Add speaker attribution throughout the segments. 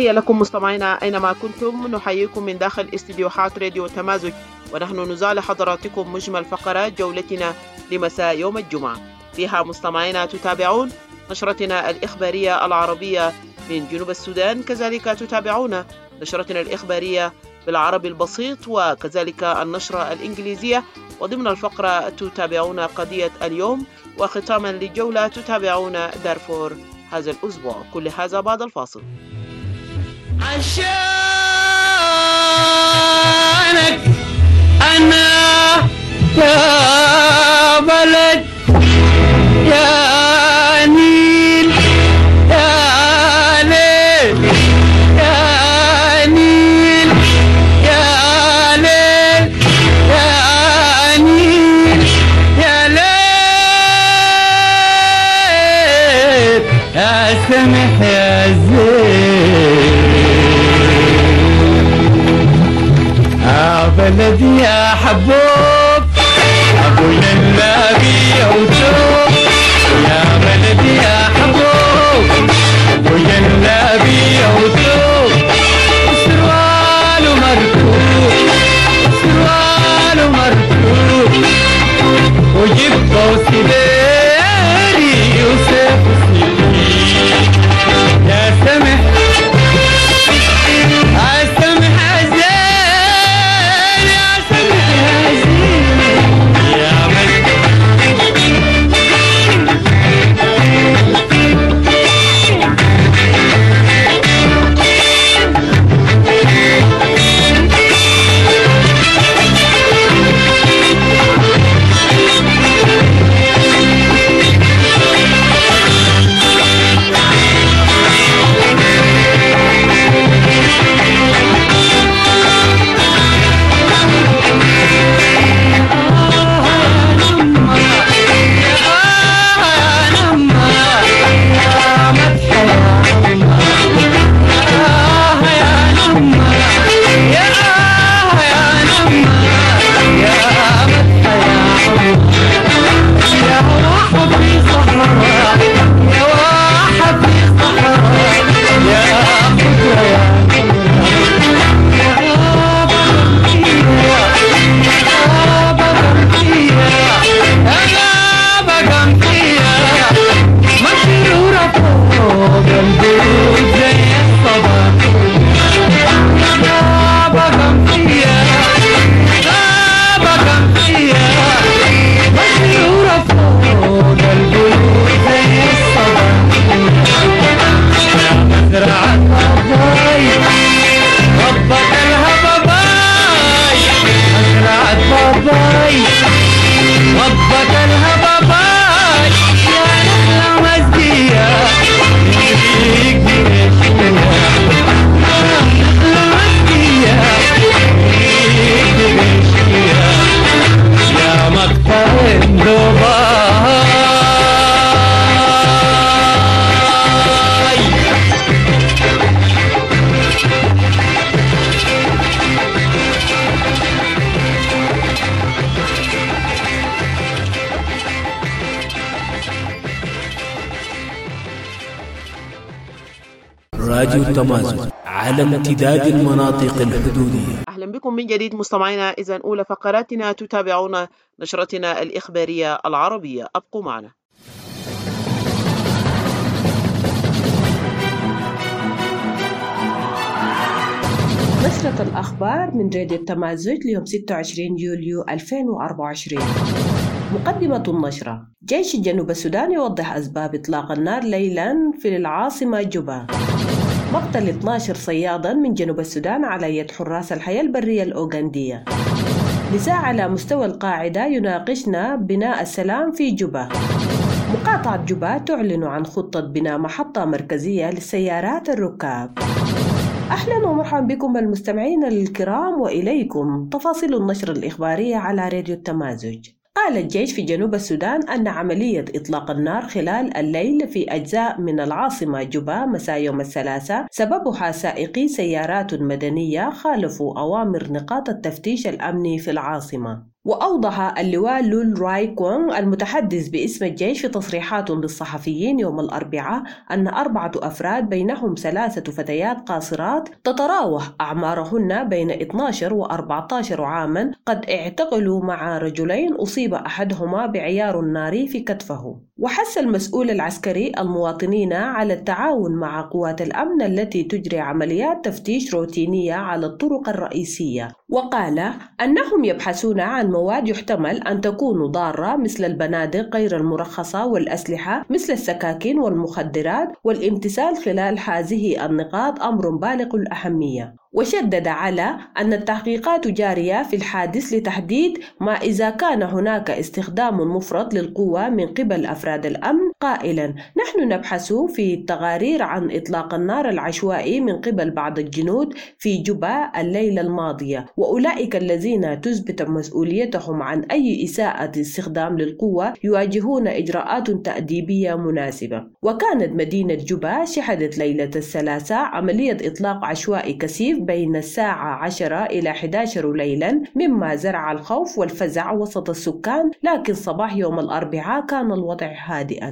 Speaker 1: تحية لكم مستمعينا أينما كنتم، نحييكم من داخل استديوهات راديو تمازج، ونحن نزال حضراتكم مجمل فقرات جولتنا لمساء يوم الجمعة. فيها مستمعينا تتابعون نشرتنا الإخبارية العربية من جنوب السودان، كذلك تتابعون نشرتنا الإخبارية بالعربي البسيط، وكذلك النشرة الإنجليزية، وضمن الفقرة تتابعون قضية اليوم، وختاما للجولة تتابعون دارفور هذا الأسبوع. كل هذا بعد الفاصل.
Speaker 2: عشانك أنا يا بلد يا نيل يا ليل يا نيل يا ليل يا نيل يا ليل يا سمح يا زين بلدي يا حبوب أبو النبي وتوب يا بلدي يا حبوب أبو النبي وتوب سروال مركوب سروال مركوب وجيب قوسي داري وسيف سنيني يا سمح راديو تمازج على امتداد المناطق الحدودية.
Speaker 1: أهلا بكم من جديد مستمعينا. إذن أولى فقراتنا تتابعون نشرتنا الإخبارية العربية، أبقوا معنا.
Speaker 3: نشرة الأخبار من راديو التمازج ليوم 26 يوليو 2024. مقدمة النشرة: جيش جنوب السودان يوضح أسباب إطلاق النار ليلاً في العاصمة جوبا. مقتل 12 صياداً من جنوب السودان على يد حراس الحياة البرية الأوغندية. نزاع على مستوى القاعدة يناقشنا بناء السلام في جوبا. مقاطعة جوبا تعلن عن خطة بناء محطة مركزية للسيارات الركاب. أهلا ومرحبا بكم المستمعين الكرام، وإليكم تفاصيل النشر الإخبارية على راديو التمازج. قال الجيش في جنوب السودان أن عملية إطلاق النار خلال الليل في أجزاء من العاصمة جوبا مساء يوم الثلاثاء سببها سائقي سيارات مدنية خالفوا أوامر نقاط التفتيش الأمني في العاصمة. وأوضح اللواء لول راي كونغ المتحدث باسم الجيش في تصريحات للصحفيين يوم الأربعاء أن 4 أفراد بينهم 3 فتيات قاصرات تتراوح أعمارهن بين 12 و14 عاما قد اعتقلوا مع رجلين أصيب أحدهما بعيار ناري في كتفه. وحث المسؤول العسكري المواطنين على التعاون مع قوات الأمن التي تجري عمليات تفتيش روتينية على الطرق الرئيسية، وقال أنهم يبحثون عن مواد يحتمل أن تكون ضارة مثل البنادق غير المرخصة والأسلحة مثل السكاكين والمخدرات، والامتثال خلال هذه النقاط أمر بالغ الأهمية. وشدد على أن التحقيقات جارية في الحادث لتحديد ما إذا كان هناك استخدام مفرط للقوة من قبل أفراد الأمن، قائلا نحن نبحث في التقارير عن إطلاق النار العشوائي من قبل بعض الجنود في جوبا الليلة الماضية، وأولئك الذين تثبت مسؤوليتهم عن أي إساءة استخدام للقوة يواجهون إجراءات تأديبية مناسبة. وكانت مدينة جوبا شهدت ليلة الثلاثاء عملية إطلاق عشوائي كثيف بين الساعة 10 إلى 11 ليلا، مما زرع الخوف والفزع وسط السكان، لكن صباح يوم الأربعاء كان الوضع هادئا.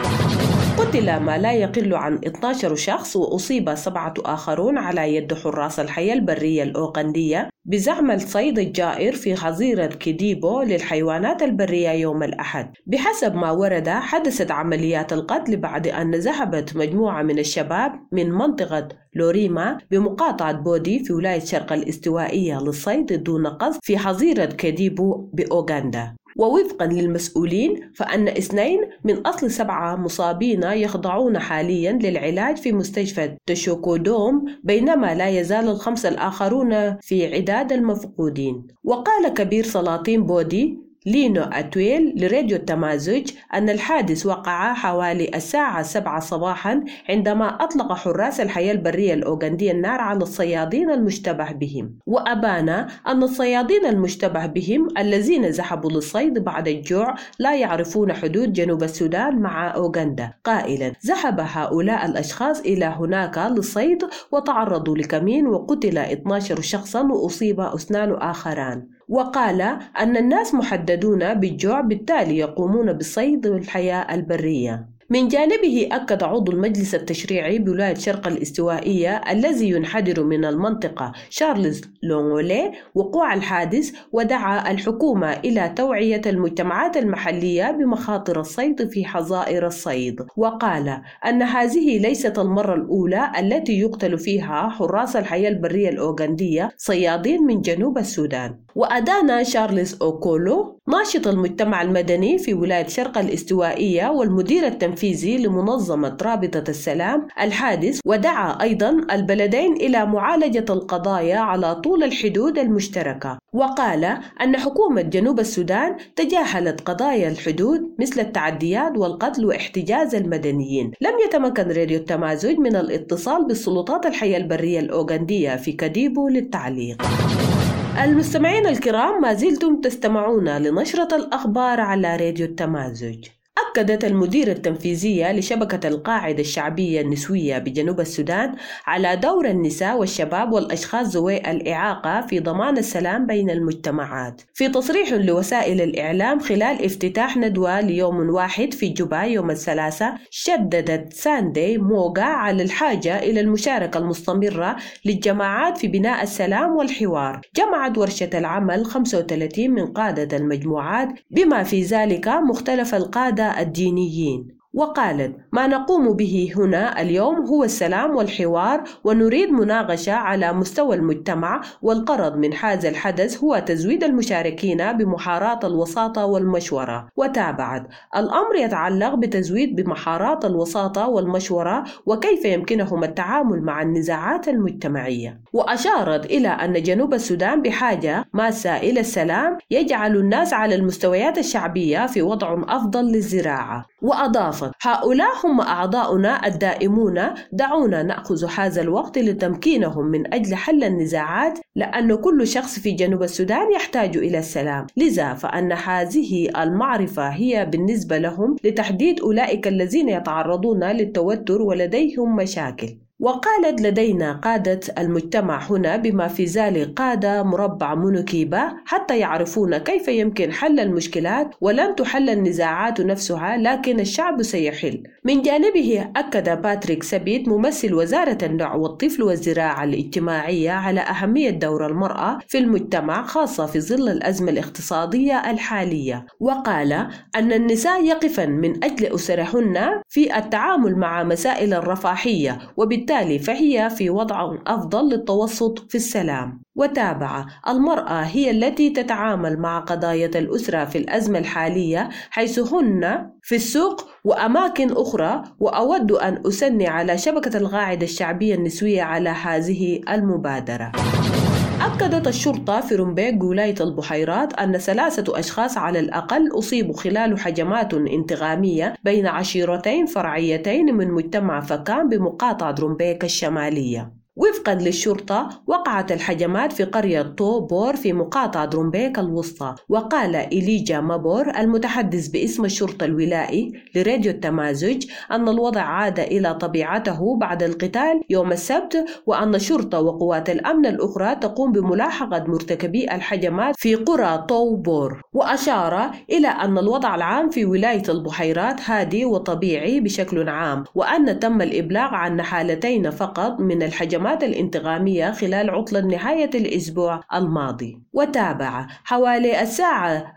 Speaker 3: قتل ما لا يقل عن 12 شخص وأصيب 7 آخرون على يد حراس الحياة البرية الأوغندية بزعم الصيد الجائر في حظيرة كيديبو للحيوانات البرية يوم الأحد. بحسب ما ورد، حدثت عمليات القتل بعد أن ذهبت مجموعة من الشباب من منطقة لوريما بمقاطعة بودي في ولاية شرق الاستوائية للصيد دون قصد في حظيرة كيديبو بأوغندا. ووفقا للمسؤولين فأن 2 من أصل 7 مصابين يخضعون حاليا للعلاج في مستشفى تشوكودوم، بينما لا يزال ال5 الآخرون في عداد المفقودين. وقال كبير سلاطين بودي لينو أتويل لراديو التمازج أن الحادث وقع حوالي الساعة 7 صباحا عندما أطلق حراس الحياة البرية الأوغندية النار على الصيادين المشتبه بهم. وأبان أن الصيادين المشتبه بهم الذين ذهبوا للصيد بعد الجوع لا يعرفون حدود جنوب السودان مع أوغندا، قائلا ذهب هؤلاء الأشخاص إلى هناك للصيد وتعرضوا لكمين وقتل 12 شخصا وأصيب 2 آخران. وقال أن الناس محددون بالجوع، بالتالي يقومون بالصيد والحياة البرية. من جانبه أكد عضو المجلس التشريعي بولاية شرق الاستوائية الذي ينحدر من المنطقة شارلز لونغولي وقوع الحادث، ودعا الحكومة إلى توعية المجتمعات المحلية بمخاطر الصيد في حظائر الصيد. وقال أن هذه ليست المرة الأولى التي يقتل فيها حراس الحياة البرية الأوغندية صيادين من جنوب السودان. وأدان شارلز أوكولو ناشط المجتمع المدني في ولاية شرق الاستوائية والمدير التنفيذي لمنظمة رابطة السلام الحادث، ودعا أيضا البلدين إلى معالجة القضايا على طول الحدود المشتركة. وقال أن حكومة جنوب السودان تجاهلت قضايا الحدود مثل التعديات والقتل واحتجاز المدنيين. لم يتمكن راديو التمازج من الاتصال بالسلطات الحياة البرية الأوغندية في كديبو للتعليق. المستمعين الكرام، ما زلتم تستمعون لنشرة الأخبار على راديو التمازج. أكدت المديرة التنفيذية لشبكة القاعدة الشعبية النسوية بجنوب السودان على دور النساء والشباب والأشخاص ذوي الإعاقة في ضمان السلام بين المجتمعات. في تصريح لوسائل الإعلام خلال افتتاح ندوة ليوم واحد في جوبا يوم الثلاثاء، شددت ساندي موغا على الحاجة إلى المشاركة المستمرة للجماعات في بناء السلام والحوار. جمعت ورشة العمل 35 من قادة المجموعات بما في ذلك مختلف القادة الدينيين. وقالت ما نقوم به هنا اليوم هو السلام والحوار، ونريد مناقشة على مستوى المجتمع، والغرض من هذا الحدث هو تزويد المشاركين بمهارات الوساطة والمشورة. وتابعت الأمر يتعلق بتزويد بمهارات الوساطة والمشورة وكيف يمكنهم التعامل مع النزاعات المجتمعية. وأشارت إلى أن جنوب السودان بحاجة ماسة إلى السلام يجعل الناس على المستويات الشعبية في وضع أفضل للزراعة. وأضاف هؤلاء هم أعضاؤنا الدائمون، دعونا نأخذ هذا الوقت لتمكينهم من أجل حل النزاعات، لأن كل شخص في جنوب السودان يحتاج إلى السلام، لذا فأن هذه المعرفة هي بالنسبة لهم لتحديد أولئك الذين يتعرضون للتوتر ولديهم مشاكل. وقالت: لدينا قادة المجتمع هنا بما في ذلك قادة مربع منكبة حتى يعرفون كيف يمكن حل المشكلات، ولن تحل النزاعات نفسها لكن الشعب سيحل. من جانبه أكد باتريك سبيت ممثل وزارة النوع والطفل والزراعة الاجتماعية على أهمية دور المرأة في المجتمع خاصة في ظل الأزمة الاقتصادية الحالية، وقال أن النساء يقفن من أجل أسرهن في التعامل مع مسائل الرفاهية، وبالتالي فهي في وضع أفضل للتوسط في السلام. وتابع: المرأة هي التي تتعامل مع قضايا الأسرة في الأزمة الحالية حيث هن في السوق وأماكن أخرى، وأود أن أثني على شبكة القاعدة الشعبية النسوية على هذه المبادرة. أكدت الشرطة في رومبيك ولاية البحيرات أن 3 أشخاص على الأقل أصيبوا خلال هجمات انتقامية بين عشيرتين فرعيتين من مجتمع فكان بمقاطعة رومبيك الشمالية. وفقا للشرطة وقعت الهجمات في قرية تو بور في مقاطعة رومبيك الوسطى. وقال إليجا مابور المتحدث باسم الشرطة الولائي لراديو التمازج أن الوضع عاد إلى طبيعته بعد القتال يوم السبت، وأن الشرطة وقوات الأمن الأخرى تقوم بملاحقة مرتكبي الهجمات في قرى تو بور. وأشار إلى أن الوضع العام في ولاية البحيرات هادي وطبيعي بشكل عام، وأن تم الإبلاغ عن حالتين فقط من الهجمات الانتقامية خلال عطلة نهاية الأسبوع الماضي. وتابع: حوالي الساعة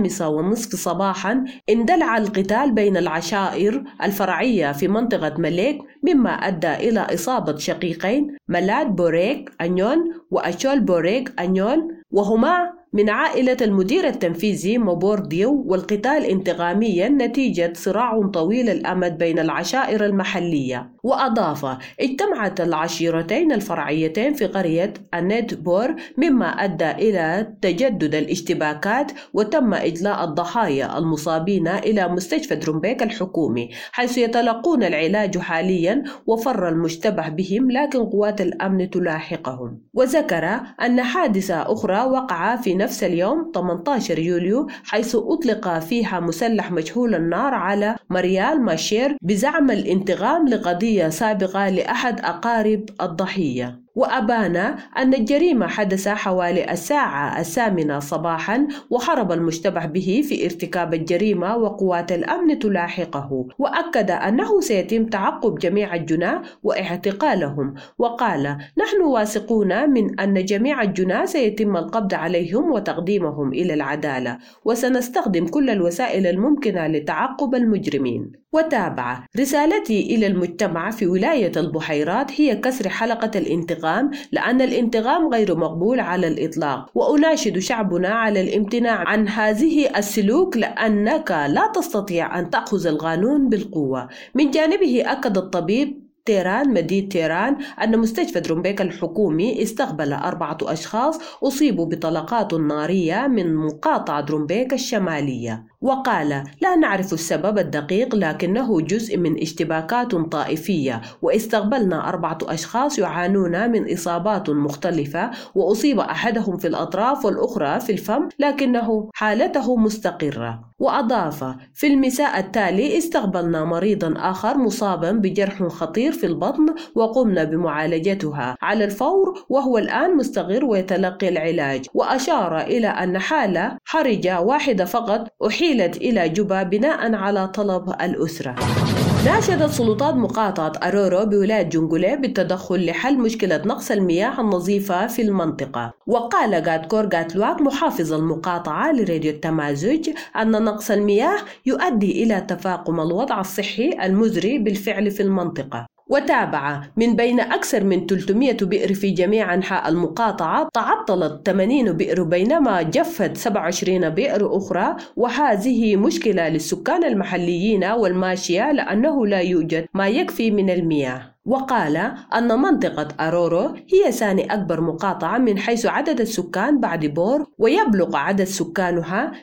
Speaker 3: 5:30 صباحا اندلع القتال بين العشائر الفرعية في منطقة مليك، مما أدى إلى إصابة شقيقين ملاد بوريك أنيون وأشول بوريك أنيون، وهما من عائلة المدير التنفيذي مابور ديو، والقتال انتقاميا نتيجة صراع طويل الأمد بين العشائر المحلية. وأضاف: اجتمعت العشيرتين الفرعيتين في قرية النيد بور، مما أدى إلى تجدد الاشتباكات، وتم إجلاء الضحايا المصابين إلى مستشفى رومبيك الحكومي حيث يتلقون العلاج حاليا، وفر المشتبه بهم لكن قوات الأمن تلاحقهم. وذكر أن حادثة أخرى وقع في نفس اليوم 18 يوليو حيث أطلق فيها مسلح مجهول النار على ماريال ماشير بزعم الانتقام لقضية سابقة لأحد أقارب الضحية. وأبان أن الجريمة حدث حوالي الساعة 8 صباحا، وهرب المشتبه به في ارتكاب الجريمة وقوات الأمن تلاحقه. وأكد أنه سيتم تعقب جميع الجناة واعتقالهم، وقال: نحن واثقون من أن جميع الجناة سيتم القبض عليهم وتقديمهم إلى العدالة، وسنستخدم كل الوسائل الممكنة لتعقب المجرمين. وتابع: رسالتي إلى المجتمع في ولاية البحيرات هي كسر حلقة الانتقام، لأن الانتقام غير مقبول على الإطلاق، وأناشد شعبنا على الامتناع عن هذه السلوك لأنك لا تستطيع أن تأخذ القانون بالقوة. من جانبه أكد الطبيب تيران مدينة تيران أن مستشفى رومبيك الحكومي استقبل 4 أشخاص أصيبوا بطلقات نارية من مقاطعة رومبيك الشمالية. وقال: لا نعرف السبب الدقيق لكنه جزء من اشتباكات طائفية، واستقبلنا 4 أشخاص يعانون من إصابات مختلفة، وأصيب أحدهم في الأطراف والأخرى في الفم لكنه حالته مستقرة. وأضاف: في المساء التالي استقبلنا مريضا آخر مصابا بجرح خطير في البطن، وقمنا بمعالجتها على الفور وهو الآن مستقر ويتلقي العلاج. وأشار إلى أن حالة حرجة واحدة فقط أحيلت إلى جوبا بناء على طلب الأسرة. ناشدت سلطات مقاطعة أرورو بولاية جونغولي بالتدخل لحل مشكلة نقص المياه النظيفة في المنطقة. وقال غاتكور غاتلواك محافظ المقاطعة لراديو التمازج أن نقص المياه يؤدي إلى تفاقم الوضع الصحي المزري بالفعل في المنطقة. وتابع: من بين أكثر من 300 بئر في جميع أنحاء المقاطعة تعطلت 80 بئر، بينما جفت 27 بئر أخرى، وهذه مشكلة للسكان المحليين والماشية لأنه لا يوجد ما يكفي من المياه. وقال أن منطقة أرورو هي ثاني أكبر مقاطعة من حيث عدد السكان بعد بور، ويبلغ عدد سكانها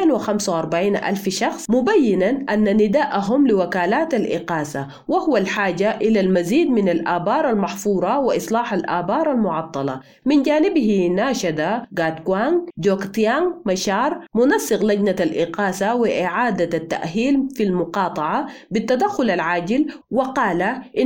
Speaker 3: 245 ألف شخص، مبينا أن نداءهم لوكالات الإقاسة وهو الحاجة إلى المزيد من الآبار المحفورة وإصلاح الآبار المعطلة. من جانبه ناشد غاتكوانغ جوكتيانغ مشار منسق لجنة الإقاسة وإعادة التأهيل في المقاطعة بالتدخل العاجل، وقال إنهم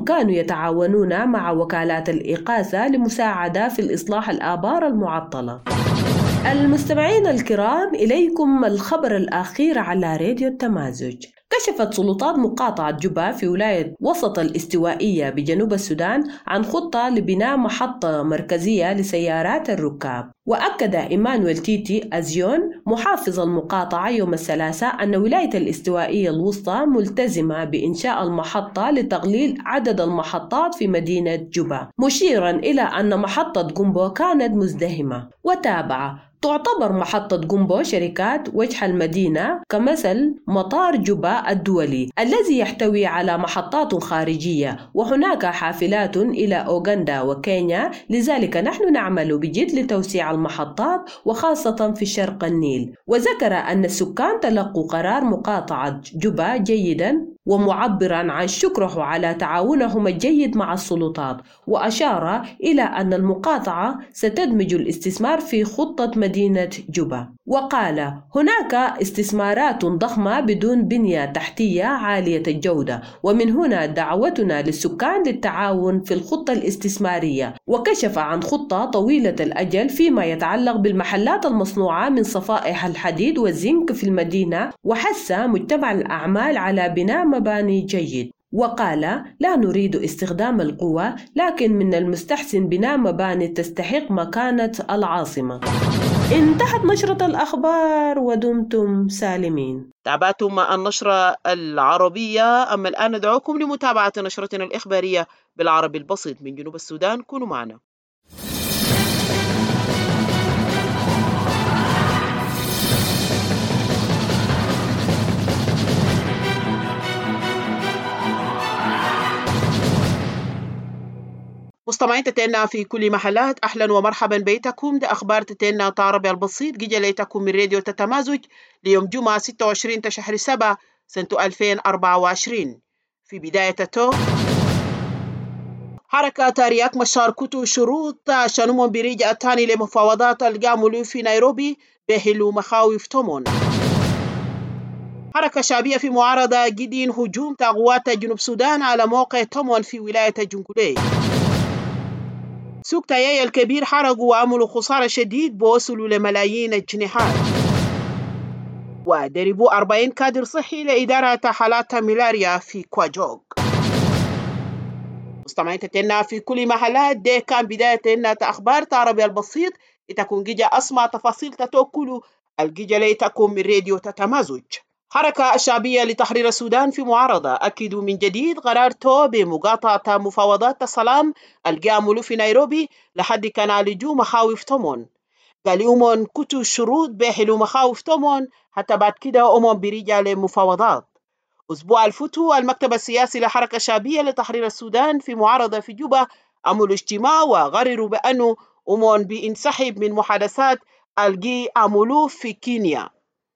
Speaker 3: وكانوا يتعاونون مع وكالات الإغاثة لمساعدة في الإصلاح الآبار المعطلة. المستمعين الكرام، إليكم الخبر الأخير على راديو التمازج. كشفت سلطات مقاطعة جوبا في ولاية وسط الاستوائية بجنوب السودان عن خطة لبناء محطة مركزية لسيارات الركاب. وأكد إيمانويل تيتي أزيون محافظ المقاطعة يوم الثلاثاء أن ولاية الاستوائية الوسطى ملتزمة بإنشاء المحطة لتقليل عدد المحطات في مدينة جوبا، مشيرا إلى أن محطة جومبو كانت مزدحمة. وتابع: تعتبر محطة جومبو شركات وجه المدينة كمثل مطار جوبا الدولي الذي يحتوي على محطات خارجية، وهناك حافلات إلى أوغندا وكينيا، لذلك نحن نعمل بجد لتوسيع المحطات وخاصة في شرق النيل. وذكر أن السكان تلقوا قرار مقاطعة جوبا جيدا، ومعبرا عن شكره على تعاونهم الجيد مع السلطات، وأشار إلى أن المقاطعة ستدمج الاستثمار في خطة مدينة جوبا. وقال: هناك استثمارات ضخمة بدون بنية تحتية عالية الجودة، ومن هنا دعوتنا للسكان للتعاون في الخطة الاستثمارية. وكشف عن خطة طويلة الأجل فيما يتعلق بالمحلات المصنوعة من صفائح الحديد والزنك في المدينة، وحث مجتمع الأعمال على بناء مباني جيد. وقال: لا نريد استخدام القوة، لكن من المستحسن بناء مباني تستحق مكانة العاصمة. انتهت نشرة الأخبار ودمتم سالمين.
Speaker 1: تابعتم النشرة العربية، أما الآن ندعوكم لمتابعة نشرتنا الإخبارية بالعربي البسيط من جنوب السودان. كونوا معنا. مستمعين تتنا في كل محلات، أهلا ومرحبا بيتكم. ده أخبار تتنا عربي البسيط جي ليتكم من راديو تتمازج ليوم جمعة 26 شهر 7 سنة 2024. في بداية حركة رياك مشار كتو شروط شنوم بريجة الثاني لمفاوضات القامولو في نيروبي بهلو مخاوف تومون. حركة شعبية في معارضة جدين هجوم قوات جنوب السودان على موقع تومون في ولاية جنقلي. سوق تاياي الكبير حرقوا وعملوا خسارة شديد بوصلوا لملايين الجنيهات. ودربوا 40 كادر صحي لإدارة حالات ملاريا في كواجوغ. مستمعين تتنا في كل محلات، دي كان بداية أخبار عربي البسيط. إتكون جيجا أسمع تفاصيل تتوكلوا الجيجا ليتكم من راديو تتمازج. حركة الشعبية لتحرير السودان في معارضة أكدوا من جديد قرار تو بمقاطعة مفاوضات السلام القامولو في نيروبي لحد كان عالجوا مخاوف تومون. قالوا كتو شروط بحلو مخاوف تومون حتى بعد كده برجع لمفاوضات. أسبوع الفتو المكتب السياسي لحركة الشعبية لتحرير السودان في معارضة في جوبا عملوا اجتماع وغرروا بأنه بينسحب من محادثات الجي عملوه في كينيا.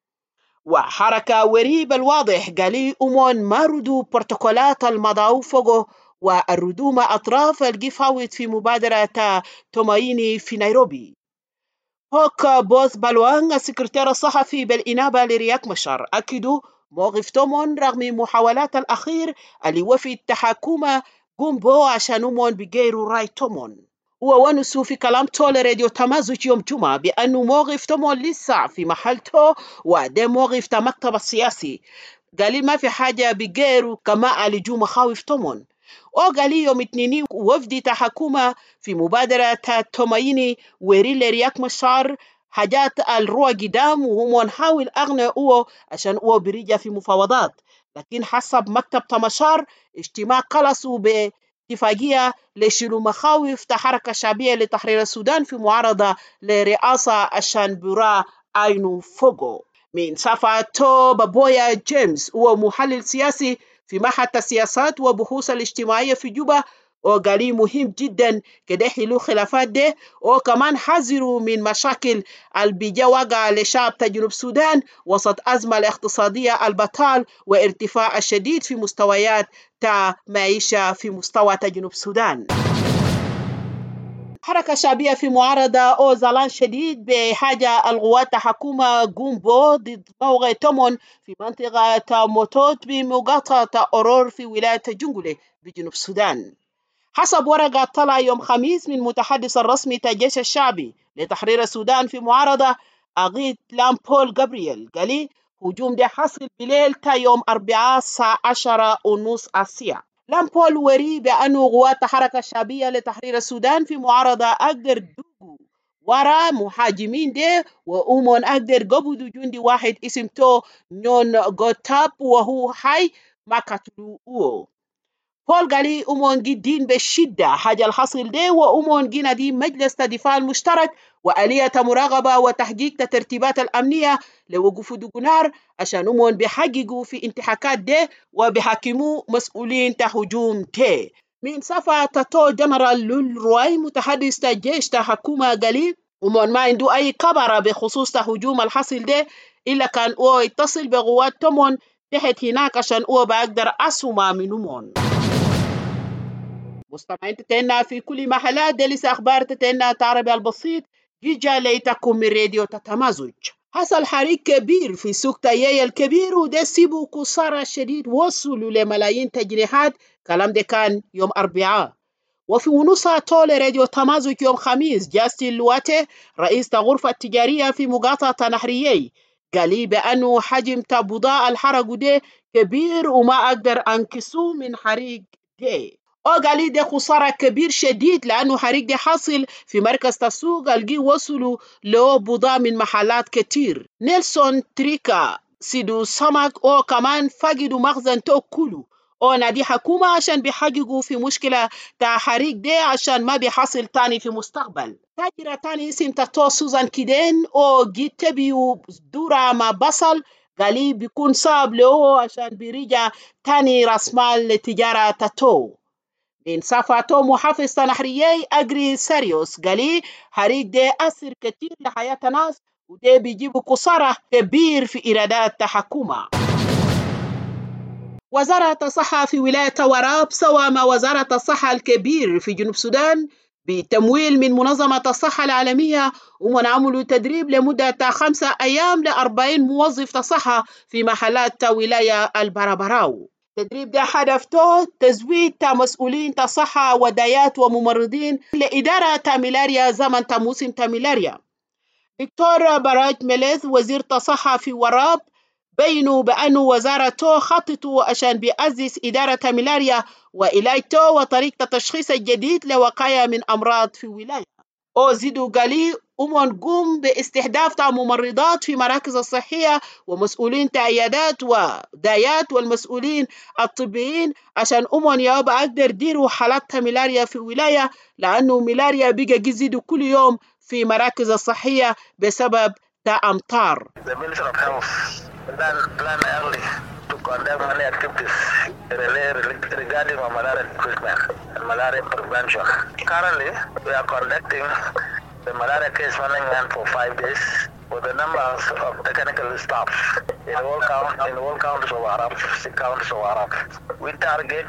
Speaker 1: وحركة وريب الواضح قالي ما ردوا بروتوكولات المضاو فوقه والردوم أطراف الجفاوت في مبادرة تومايني في نيروبي. هوك بوث بالوان السكرتير الصحفي بالإنابة لرياك مشار أكدوا موقف تومون رغم محاولات الأخير اللي وفي التحكم جومبو عشان بغيروا راي تومون. ونسوا في كلام تول راديو تمازج يوم جمعة بأنه موقف تومون لسه في محلته، وده موقف المكتب السياسي. قال ما في حاجة بغيره كما عالجوا مخاوف تومون. وقال يوم اثنين وفد تحكومة في مبادرة تومايني وريل رياك مشار حاجات الروى قدام، وهم نحاول أغنى عشان بريجة في مفاوضات. لكن حسب مكتب تمشار اجتماع قلصوا اتفاقية لشيلوا مخاوف حركة الشعبية لتحرير السودان في معارضة لرئاسة الشانبورا آينو فوغو. من صفحة بابويا جيمس هو محلل سياسي في معهد السياسات وبحوث الاجتماعية في جوبا، وقال مهم جدا كده حلو خلافات ده، وكمان حذروا من مشاكل البيجاوغا لشعب جنوب السودان وسط أزمة الاقتصادية البطال وارتفاع الشديد في مستويات معيشة في مستوى جنوب السودان. حركة شعبية في معارضة أو زعلان شديد بحاجة القوات حكومة قومبو ضد موقع تومون في منطقة موتوت بمقاطعة أورور في ولاية جنجولي بجنوب السودان. حسب ورقة طلع يوم خميس من متحدث الرسمي الجيش الشعبي لتحرير السودان في معارضة أغيث لامبول جابرييل قال هجوم ده حصل بليل يوم 4 الساعة 10:30 الساعة. لامبول وري بأنه قوات حركة شعبية لتحرير السودان في معارضة أقدر دوغو ورا مهاجمين ده وأمون أقدر قبضوا جندي واحد اسم تو نون غوتاب وهو حي ما قتلوه. بول قالي أمون جدين بالشدة حاجة الحصل ده وأمون جينا دي مجلس الدفاع المشترك وآلية مراقبة وتحقيق الترتيبات الأمنية لوقف دقنار عشان أمون بيحققوا في انتحاكات ده وبيحكموا مسؤولين تهجوم ده. من صفا تاتو جنرال لول روي متحدث الجيش تحكومة قالي أمون ما عنده أي كبرة بخصوص تهجوم الحصل ده إلا كان هو يتصل بقوات تومون تحت هناك عشان هو بقدر أسمع من أمون. مستمعين تتنا في كل محلات ده لسه أخبار تتنا عربي البسيط جيجا ليتكم من راديو تتمازج. حصل حريق كبير في سوق تايي الكبير وده سيبوا كسارة شديد وصلوا لملايين تجريحات. كلام ده كان يوم 4. وفي ونصها طول راديو تمازج يوم خميس جاستين لواتي رئيس الغرفة التجارية في مقاطعة نهريي قال بأنه حجم بضاعة الحرق ده كبير وما أقدر أنكسوه من حريق ده. قال ده خسارة كبير شديد لأنه حريق ده حاصل في مركز السوق الجي وصلوا له بضاعة من محلات كتير. نيلسون تريكا سيدو سمك أو كمان فقدوا مخزن تو كله أو نادي حكومة عشان بيحققوا في مشكلة حريق ده عشان ما بيحصل تاني في مستقبل. تاجرة تاني اسم تاتو سوزان كيدين أو جيت تبيو دورة ما بصل قال بيكون صعب له عشان بيرجع تاني رسمال لتجارة تاتو. من صفاتو محافظ نهريي أجري ساريوس قالي حريق ده أثر كتير لحياة الناس وده بيجيب خسارة كبير في إيرادات حكومة. وزارة الصحة في ولاية وراب سوى مع وزارة الصحة الكبير في جنوب السودان بتمويل من منظمة الصحة العالمية ومن عملوا تدريب لمدة 5 أيام ل40 موظف الصحة في محلات ولاية البرابراو. التدريب ده هدفته تزويد مسؤولين الصحة ودايات وممرضين لإدارة ملاريا زمن موسم ملاريا. دكتور براج ميليث وزير الصحة في وراب بينوا بأن وزارته خططوا عشان بيأسس إدارة ملاريا وإلاجته وطريقة التشخيص الجديد لوقاية من أمراض في ولاية. زيدوا قالي قوم باستهداف ممرضات في مراكز الصحية ومسؤولين عيادات ودايات والمسؤولين الطبيين عشان يابا أقدر ديروا حالات ملاريا في ولاية لأنه ملاريا بيجي يزيدوا كل يوم في مراكز الصحية بسبب أمطار.
Speaker 4: The Minister of Health plan early to conduct many activities regarding malaria treatment and malaria prevention. Currently, we are conducting the malaria case management for 5 days with the numbers of technical staff in all counties of Arab, 6 counties of Arab. We target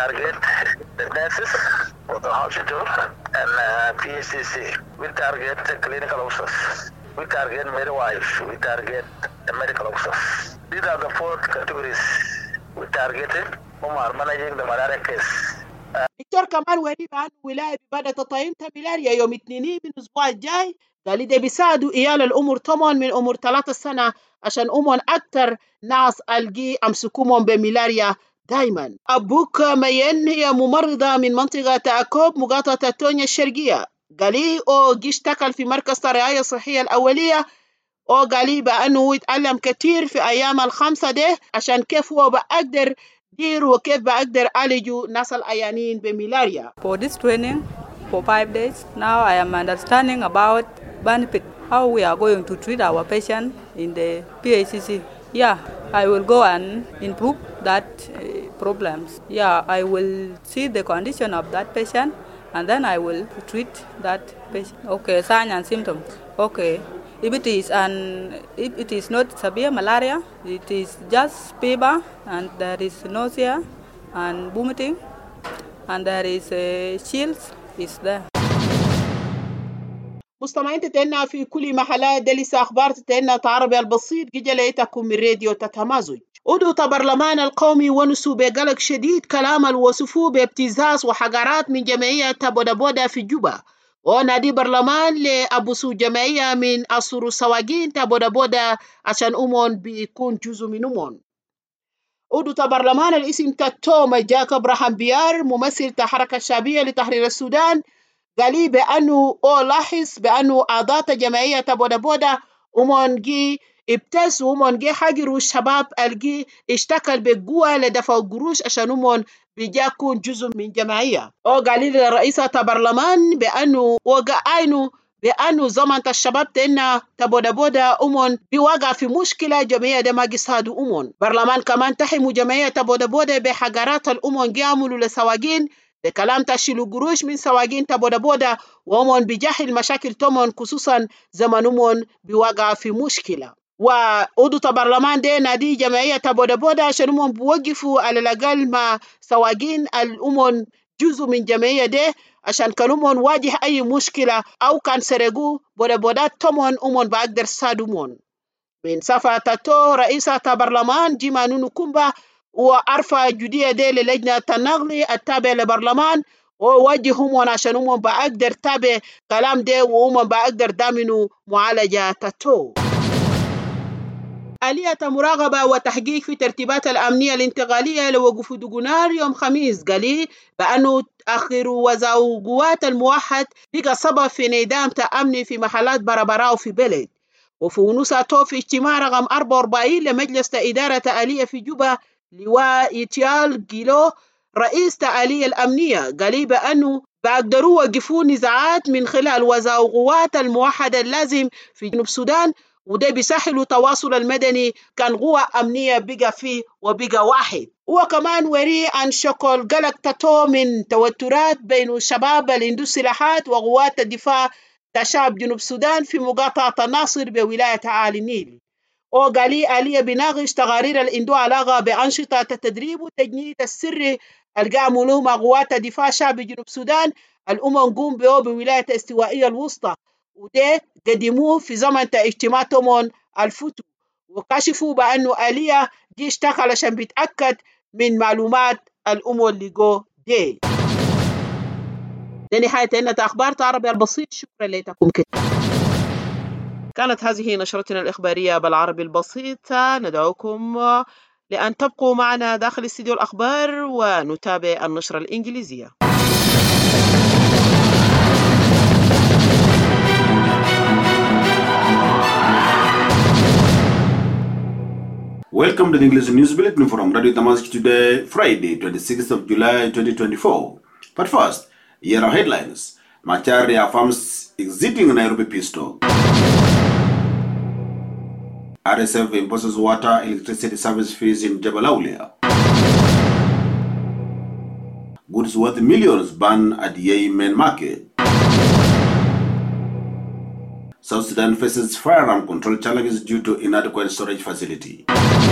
Speaker 4: the nurses for the hospital and PSCC. We target the clinical officers. We target midwives. We target the medical officers. These are the 4 categories we targeted who are managing the malaria case.
Speaker 1: دكتور كمان وري بأن ولاية بدأت تطعيم ملاريا يوم 2 من الأسبوع الجاي قال ده بيساعدوا إيال الأمور طبعا من أمور 3 سنة عشان أكتر ناس ألقي أمسكوهم بملاريا دايما. أبوك مين هي ممرضة من منطقة تأكوب مقاطعة تونيا الشرقية قالي اشتغل في مركز الرعاية الصحية الأولية قالي بأنه يتعلم كتير في أيام 5 ده عشان كيف هو بقدر دير وكيف بقدر أعالجوا ناس العيانين بملاريا.
Speaker 5: For this training for 5 days, now I am understanding about benefit, how we are going to treat our patient in the PACC. Yeah, I will go and improve that problems. Yeah, I will see the condition of that patient and then I will treat that patient. Okay, sign and symptoms. Okay. If it is not severe malaria, it is just fever and there is nausea and vomiting and there is chills is there.
Speaker 1: مستمعين تتنا في كل محلات دلسة أخبار تتنا تعربي البسيط جليتكم من راديو تتمازج. أدوت برلمان القومي ونسوا بقلق شديد كلام الوصفوه بابتزاز وحقارات من جمعية بودابودا في جوبا، ونادي برلمان لأبوسو جمعية من أسرو سواقين بودابودا عشان أمون بيكون جزء من أمون. أدوت برلمان الاسم تاتوما جاكوب رحم بيار ممثل الحركة الشعبية لتحرير السودان قال بأنه لاحظ بأنه أعضاء جمعية بودابودا ومونجي ابتز ومونجي حاجروا الشباب الجي اشتكل بقوة لدفع قروش عشان ومون بيجاكون جزء من جمعية. قال لرئيسة البرلمان بأنه وقعينه بأنه زمن الشباب تنا بودابودا أمون بيوقع في مشكلة جمعية ده ما قصادوا أمون. برلمان كمان تحموا جمعية بودابودا بحقارات الأمون جاملوا لسواقين بكلام تشيلوا قروش من سواقين بودابودا وأمون بجاهل مشاكل تومون خصوصا زمن أمون بيوقع في مشكلة. وأدوت برلمان ده نادي جمعية بودابودا عشان أمون بيوقفوا على الأقل مع سواقين الأمون جزء من جمعية ده عشان كانوا أمون واجه أي مشكلة أو كان سرقوا بودابودات تومون أمون بقدر سادومون. من صفة تاتو رئيسة برلمان جيما نونو كومبا وعرفة جدية دي للجنة النقل التابع لبرلمان ووجههم عشان هم بقدر تابع كلام ده وهم بقدر دامنوا معالجة تاتو. آلية مراقبة وتحقيق في ترتيبات الأمنية الانتقالية لوقف دقنار يوم خميس قال بأنه تأخر وزارة قوات الموحد بقى سبب في انعدام تأمن في محلات برابراو في بلد. وفي ونوساتو في اجتماع رقم 44 لمجلس إدارة آلية في جوبا لواء إتيال جيلو رئيس آلية الأمنية قال بأنه بقدروا يوقفوا نزاعات من خلال وزارة قوات الموحدة اللازم في جنوب السودان، وده بيسهل تواصل المدني كان قوة أمنية بقى فيه وبقى واحد. وكمان وري عن شكل قلق تاتو من توترات بين شباب الاندوسلاحات وقوات الدفاع تشاب جنوب السودان في مقاطعة الناصر بولاية عالي النيل. وقال آلية بناقش تقارير الاندو علاقة بأنشطة التدريب والتجنيد السري القاموا مع قوات دفاع شعبي جنوب السودان الأمم قوم به بولاية الاستوائية الوسطى، وده قدموه في زمن اجتماع تومون الفتو وكشفوا بأنه آلية دي اشتغل عشان بيتأكد من معلومات الأمم اللي جو دي. لنهاية إنة أخبار عربي البسيط، شكرا لكم كتير. كانت هذه نشرتنا الإخبارية بالعربي البسيط، ندعوكم لأن تبقوا معنا داخل استديو الأخبار ونتابع النشرة الإنجليزية.
Speaker 6: Welcome to the English News Bulletin from Radio Damascus today, Friday, 26th of July, 2024. But first, here are headlines. Machar reaffirms exiting Nairobi peace talk. RSF imposes water electricity service fees in Jebel Aulia. Goods worth millions banned at Yei main market. South Sudan faces firearm control challenges due to inadequate storage facility.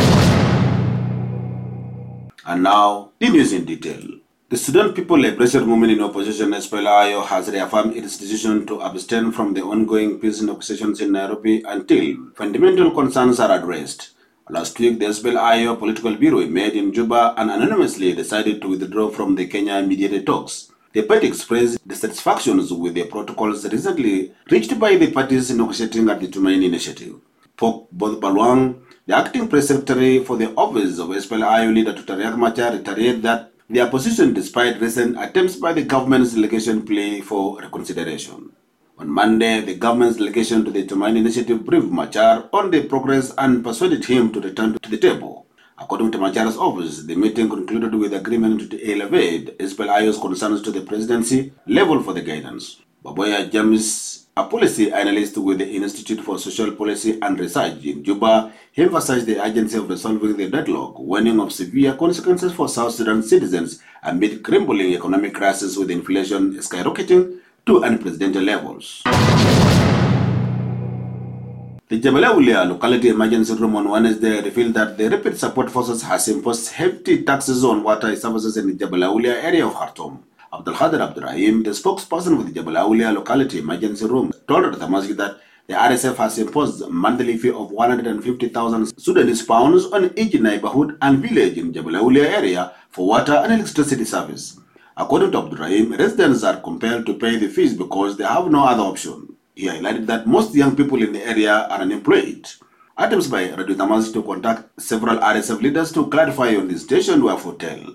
Speaker 6: And now, the news in detail. The Sudan People Liberation Movement in opposition, SPLIO, has reaffirmed its decision to abstain from the ongoing peace negotiations in Nairobi until fundamental concerns are addressed. Last week, the SPLIO Political Bureau met in Juba and anonymously decided to withdraw from the Kenya-mediated talks. The party expressed dissatisfactions with the protocols recently reached by the parties negotiating at the Tumaini Initiative. Pok Balwang, the acting press secretary for the office of SPLIO leader Riek Machar, reiterated that their position despite recent attempts by the government's delegation plea for reconsideration. On Monday, the government's delegation to the Tumaini Initiative briefed Machar on the progress and persuaded him to return to the table. According to Machar's office, the meeting concluded with agreement to elevate SPLIO's concerns to the presidency level for the guidance. Baboya James, a policy analyst with the Institute for Social Policy and Research in Juba, emphasized the urgency of resolving the deadlock, warning of severe consequences for South Sudan citizens amid crumbling economic crisis with inflation skyrocketing to unprecedented levels. The Jebel Aulia locality emergency room on Wednesday revealed that the Rapid Support Forces has imposed hefty taxes on water services in the Jebel Aulia area of Khartoum. Abdulkader Abdurrahim, the spokesperson for the Jabal Aulia locality emergency room, told the Tamazight that the RSF has imposed a monthly fee of 150,000 Sudanese pounds on each neighborhood and village in Jabal Aulia area for water and electricity service. According to Abdurrahim, residents are compelled to pay the fees because they have no other option. He highlighted that most young people in the area are unemployed. Attempts by Radio Tamazight to contact several RSF leaders to clarify on this station were futile.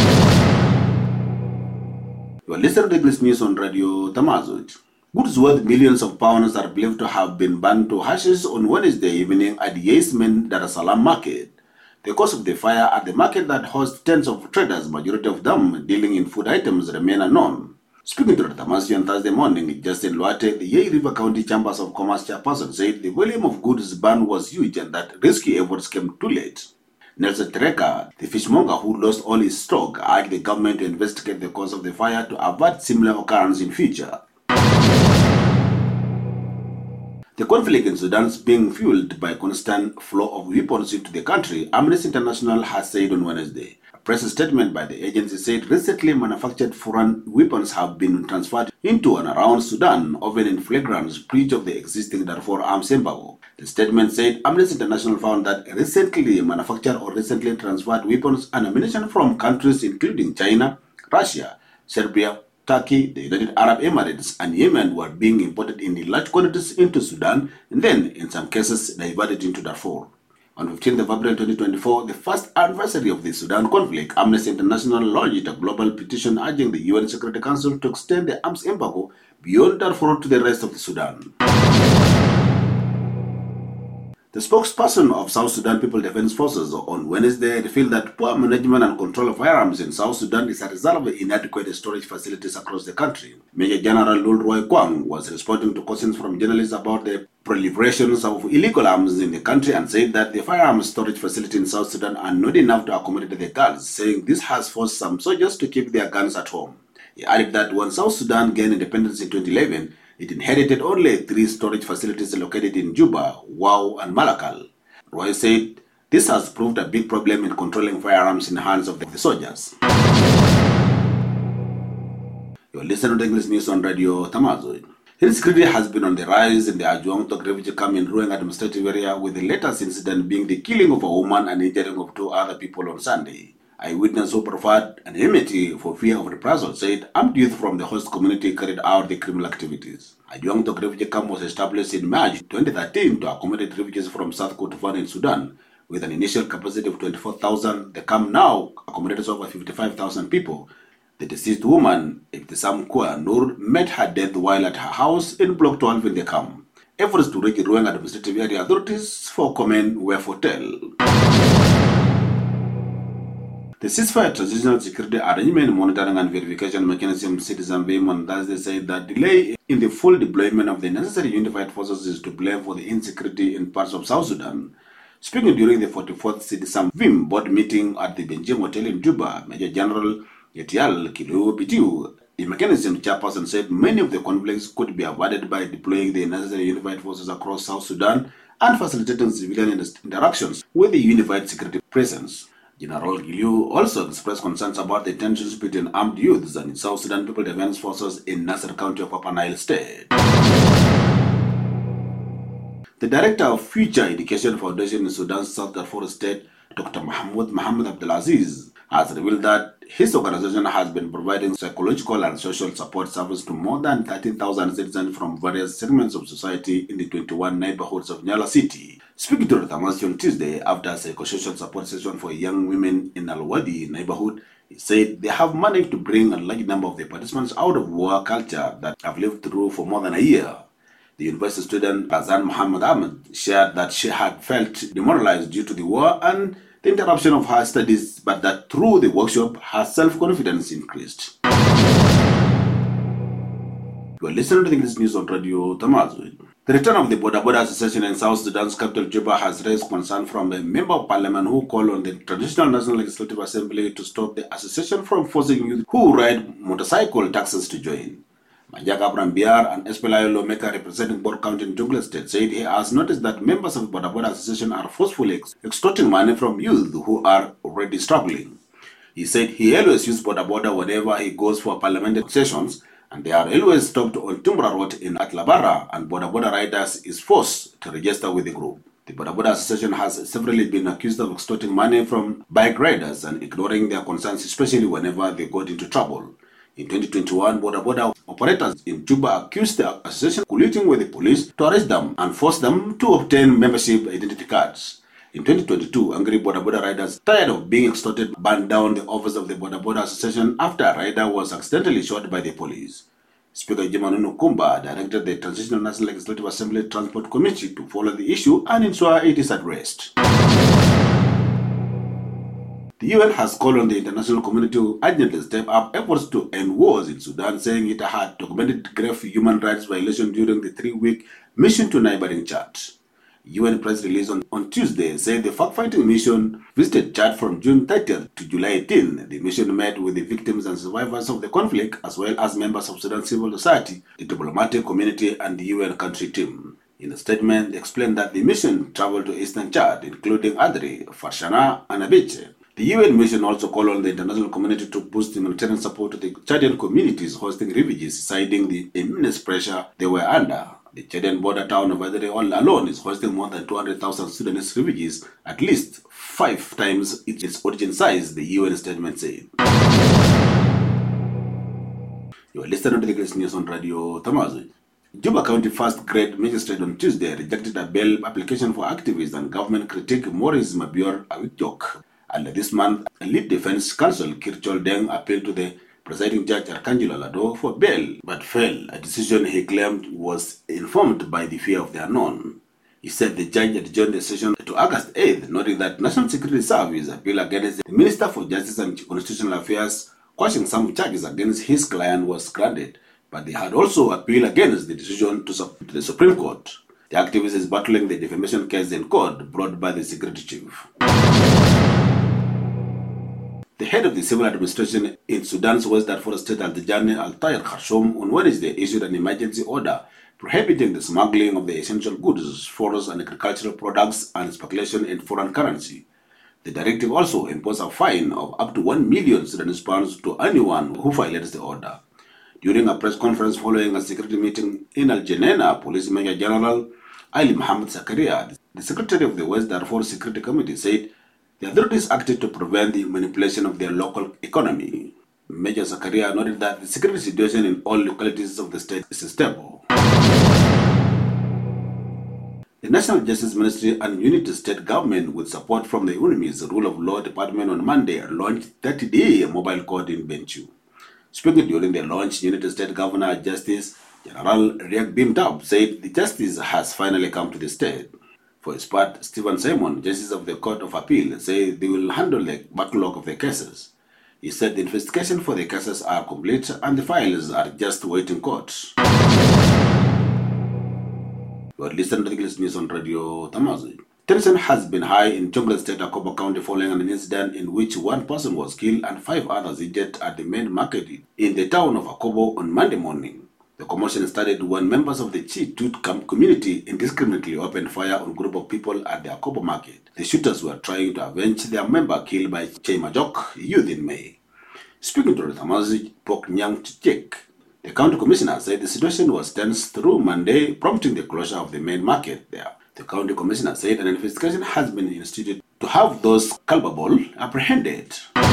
Speaker 6: You are listening to English News on Radio Tamazight. Goods worth millions of pounds are believed to have been burned to ashes on Wednesday evening at the Yasmin Dar es Salaam market. The cause of the fire at the market that hosts tens of traders, majority of them dealing in food items, remain unknown. Speaking to the Tamazight on Thursday morning, Justin Luate, the Yei River County Chambers of Commerce chairperson, said the volume of goods burned was huge and that rescue efforts came too late. Nelson Tereka, the fishmonger who lost all his stock, urged the government to investigate the cause of the fire to avert similar occurrence in future. The conflict in Sudan is being fueled by constant flow of weapons into the country, Amnesty International has said on Wednesday. A press statement by the agency said recently manufactured foreign weapons have been transferred into and around Sudan, often in flagrant breach of the existing Darfur arms embargo. The statement said Amnesty International found that recently manufactured or recently transferred weapons and ammunition from countries including China, Russia, Serbia, Turkey, the United Arab Emirates, and Yemen were being imported in large quantities into Sudan and then, in some cases, diverted into Darfur. On 15th of April 2024, the first anniversary of the Sudan conflict, Amnesty International launched a global petition urging the UN Security Council to extend the arms embargo beyond Darfur to the rest of the Sudan. The spokesperson of South Sudan People Defense Forces on Wednesday revealed that poor management and control of firearms in South Sudan is a result of inadequate storage facilities across the country. Major General Lul Roy Kwang was responding to questions from journalists about the proliferation of illegal arms in the country and said that the firearms storage facilities in South Sudan are not enough to accommodate the guns, saying this has forced some soldiers to keep their guns at home. He added that when South Sudan gained independence in 2011, it inherited only 3 storage facilities located in Juba, Wau, and Malakal. Roy said this has proved a big problem in controlling firearms in the hands of the soldiers. You're listening to English News on Radio Tamazight. Insecurity has been on the rise in the Ajuang Tok refugee camp in Ruang administrative area, with the latest incident being the killing of a woman and injuring of 2 other people on Sunday. Eyewitness who preferred anonymity for fear of reprisal said armed youth from the host community carried out the criminal activities. Ajuang Tok refugee camp was established in March 2013 to accommodate refugees from South Kordofan in Sudan. With an initial capacity of 24,000, the camp now accommodates over 55,000 people. The deceased woman, Ibtisam Kua Nur, met her death while at her house in Block 12 in the camp. Efforts to reach Ruang administrative area authorities for comment were futile. The ceasefire transitional security arrangement monitoring and verification mechanism Citizen Beam on Thursday said that delay in the full deployment of the necessary unified forces is to blame for the insecurity in parts of South Sudan. Speaking during the 44th Citizen Beam board meeting at the Benjim Hotel in Juba, Major General Yetial Kilu Bitiu, the mechanism chairperson, said many of the conflicts could be avoided by deploying the necessary unified forces across South Sudan and facilitating civilian interactions with the unified security presence. General Giliu also expressed concerns about the tensions between armed youths and South Sudan People Defense Forces in Nasser County of Upper Nile State. The Director of Future Education Foundation in Sudan's South Darfur State, Dr. Mahmoud Abdulaziz, has revealed that his organization has been providing psychological and social support service to more than 13,000 citizens from various segments of society in the 21 neighborhoods of Nyala City. Speaking to the Tamazight on Tuesday after a psychosocial support session for young women in Al-Wadi neighborhood, he said they have managed to bring a large number of the participants out of war culture that have lived through for more than a year. The university student Razan Muhammad Ahmed shared that she had felt demoralized due to the war and the interruption of her studies, but that through the workshop, her self-confidence increased. You are listening to the English News on Radio Tamazight. The return of the Boda Boda Association in South Sudan's capital Juba has raised concern from a member of parliament who called on the Traditional National Legislative Assembly to stop the association from forcing youth who ride motorcycle taxis to join. Majak Abraham Biar, an SPLI lawmaker representing Bor County in Jonglei State, said he has noticed that members of the Boda Boda Association are forcefully extorting money from youth who are already struggling. He said he always uses Boda Boda whenever he goes for parliamentary sessions, and they are always stopped on Tumbra Road in Atlabara, and Boda Boda riders is forced to register with the group. The Boda Boda Association has severally been accused of extorting money from bike riders and ignoring their concerns, especially whenever they got into trouble. In 2021, Boda Boda operators in Juba accused the association of colluding with the police to arrest them and force them to obtain membership identity cards. In 2022, angry Boda Boda riders, tired of being extorted, burned down the office of the Boda Boda Association after a rider was accidentally shot by the police. Speaker Jimanunu Kumba directed the Transitional National Legislative Assembly Transport Committee to follow the issue and ensure it is addressed. The UN has called on the international community to urgently step up efforts to end wars in Sudan, saying it had documented grave human rights violations during the 3-week mission to neighboring Chad. UN press release on Tuesday said the fact-finding mission visited Chad from June 30th to July 18. The mission met with the victims and survivors of the conflict, as well as members of Sudan civil society, the diplomatic community, and the UN country team. In a statement, they explained that the mission traveled to eastern Chad, including Adri, Farshana, and Abiche. The UN mission also called on the international community to boost humanitarian support to the Chadian communities hosting refugees, citing the immense pressure they were under. The Chadian border town of Adri alone is hosting more than 200,000 Sudanese refugees, at least 5 times its origin size, the UN statement said. You are listening to the latest news on Radio Tamazu. Juba County First Grade Magistrate on Tuesday rejected a bail application for activist and government critic Maurice Mabior Awitjok. And this month, a lead defense counsel Kirchol Deng appealed to the presiding judge Arcangelo Lado for bail, but fell, a decision he claimed was informed by the fear of the unknown. He said the judge adjourned the session to August 8th, noting that National Security Service appeal against the Minister for Justice and Constitutional Affairs, quashing some charges against his client, was granted, but they had also appealed against the decision to the Supreme Court. The activist is battling the defamation case in court brought by the security chief. The head of the civil administration in Sudan's West Darfur state, Al-Tijani Al-Tayr Khartoum, on Wednesday issued an emergency order prohibiting the smuggling of the essential goods, forest and agricultural products, and speculation in foreign currency. The directive also imposed a fine of up to 1 million Sudanese pounds to anyone who violates the order. During a press conference following a security meeting in Al-Jenaina, Police Major General Ali Mohammed Zakaria, the secretary of the West Darfur Security Committee, said the authorities acted to prevent the manipulation of their local economy. Major Zakaria noted that the security situation in all localities of the state is stable. The National Justice Ministry and Unity State Government, with support from the UNMIS Rule of Law Department on Monday, launched 30-day mobile court in Bentiu. Speaking during the launch, Unity State Governor Justice General Riek Bimdab said the justice has finally come to the state. For his part, Stephen Simon, Justice of the Court of Appeal, said they will handle the backlog of the cases. He said the investigation for the cases are complete and the files are just waiting court. You are listening to the latest news on Radio Tamazu. Tension has been high in Jonglei State, Akobo County, following an incident in which 1 person was killed and 5 others injured at the main market in the town of Akobo on Monday morning. The commotion started when members of the Chi-Tut community indiscriminately opened fire on a group of people at the Akobo market. The shooters were trying to avenge their member killed by Chey Majok, a youth in May. Speaking to the Tamazi Pok Nyang Chichek, the county commissioner said the situation was tense through Monday, prompting the closure of the main market there. The county commissioner said an investigation has been instituted to have those culpable apprehended.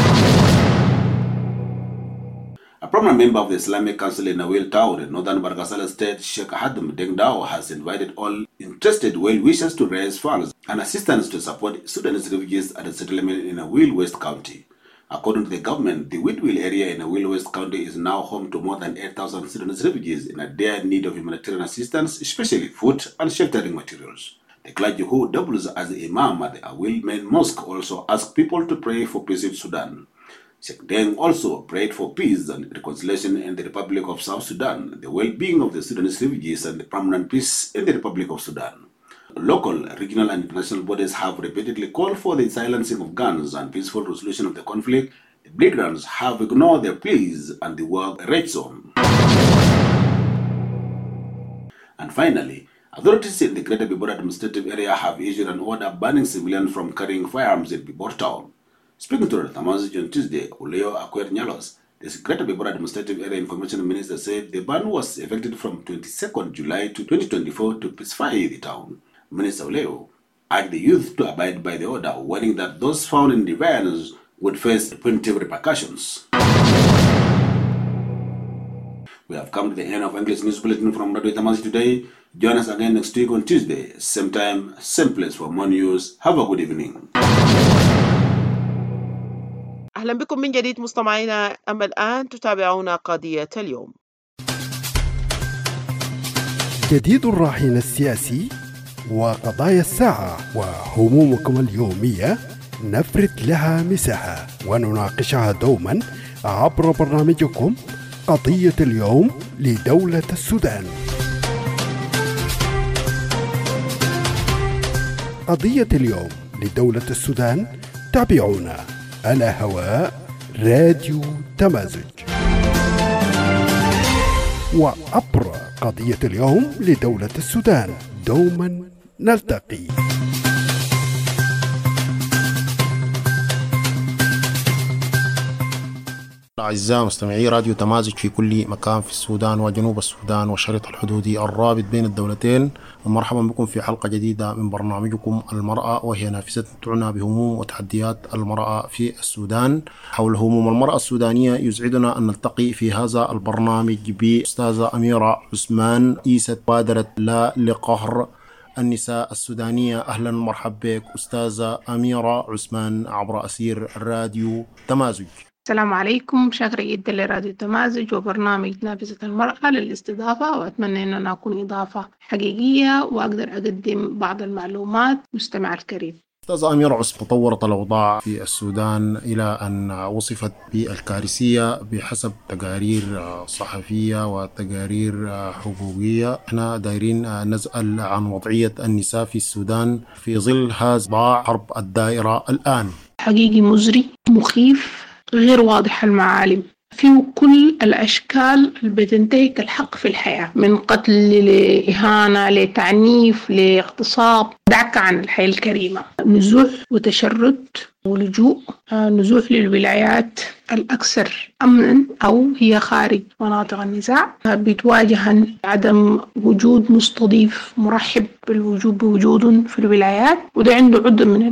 Speaker 6: A prominent member of the Islamic Council in Awil Town in northern Bargasala State, Sheikh Hadim Dengdao, has invited all interested well-wishers to raise funds and assistance to support Sudanese refugees at a settlement in Awil West County. According to the government, the Whitwell area in Awil West County is now home to more than 8,000 Sudanese refugees in a dire need of humanitarian assistance, especially food and sheltering materials. The clergy, who doubles as the imam at the Awil main mosque, also asked people to pray for peace in Sudan. Sheikh Deng also prayed for peace and reconciliation in the Republic of South Sudan, the well-being of the Sudanese refugees, and the permanent peace in the Republic of Sudan. Local, regional, and international bodies have repeatedly called for the silencing of guns and peaceful resolution of the conflict. The belligerents have ignored their pleas and the war rages on. And finally, authorities in the Greater Bibor administrative area have issued an order banning civilians from carrying firearms in Bibor town. Speaking to the Tamazij on Tuesday, Uleo Akwet Nyalos, the Secretary of Administrative Area Information Minister, said the ban was effective from 22nd July to 2024 to pacify the town. Minister Uleo urged the youth to abide by the order, warning that those found in defiance would face punitive repercussions. We have come to the end of English News Bulletin from Radio Tamazij today. Join us again next week on Tuesday, same time, same place for more news. Have a good evening.
Speaker 1: أهلا بكم من جديد مستمعينا. أما الآن تتابعون قضية اليوم.
Speaker 7: جديد الراهن السياسي وقضايا الساعة وهمومكم اليومية نفرد لها مساحة ونناقشها دوما عبر برنامجكم قضية اليوم لدولة السودان. قضية اليوم لدولة السودان تابعونا على هواء راديو تمازج، وعبر قضية اليوم لدولة السودان دوما نلتقي.
Speaker 8: أعزائي مستمعي راديو تمازج في كل مكان في السودان وجنوب السودان والشريط الحدودي الرابط بين الدولتين، ومرحبا بكم في حلقة جديدة من برنامجكم المرأة، وهي نافذة تعنى بهموم وتحديات المرأة في السودان. حول هموم المرأة السودانية يسعدنا أن نلتقي في هذا البرنامج بأستاذة أميرة عثمان، رئيسة مبادرة لا لقهر النساء السودانية. أهلا مرحبا بك أستاذة أميرة عثمان عبر أثير راديو تمازج.
Speaker 9: السلام عليكم، شاكرة جدا لراديو تمازج وبرنامج نافذة المرأة للاستضافة، وأتمنى أن أنا أكون إضافة حقيقية وأقدر أقدم بعض المعلومات مستمع الكريم.
Speaker 8: أستاذة أميرة عثمان، تطورت الأوضاع في السودان إلى أن وصفت بالكارثية بحسب تقارير صحفية وتقارير حقوقية. احنا دايرين نسأل عن وضعية النساء في السودان في ظل هذا حرب الدائرة الآن.
Speaker 9: حقيقي مزري، مخيف، غير واضح المعالم، فيه كل الأشكال اللي بتنتهك الحق في الحياة، من قتل لإهانة لتعنيف لاغتصاب، دعك عن الحياة الكريمة، نزوح وتشرد ولجوء، نزوح للولايات الأكثر أمنا أو هي خارج مناطق النزاع، بتواجه عدم وجود مستضيف مرحب بالوجود بوجود في الولايات، وده عنده عدة من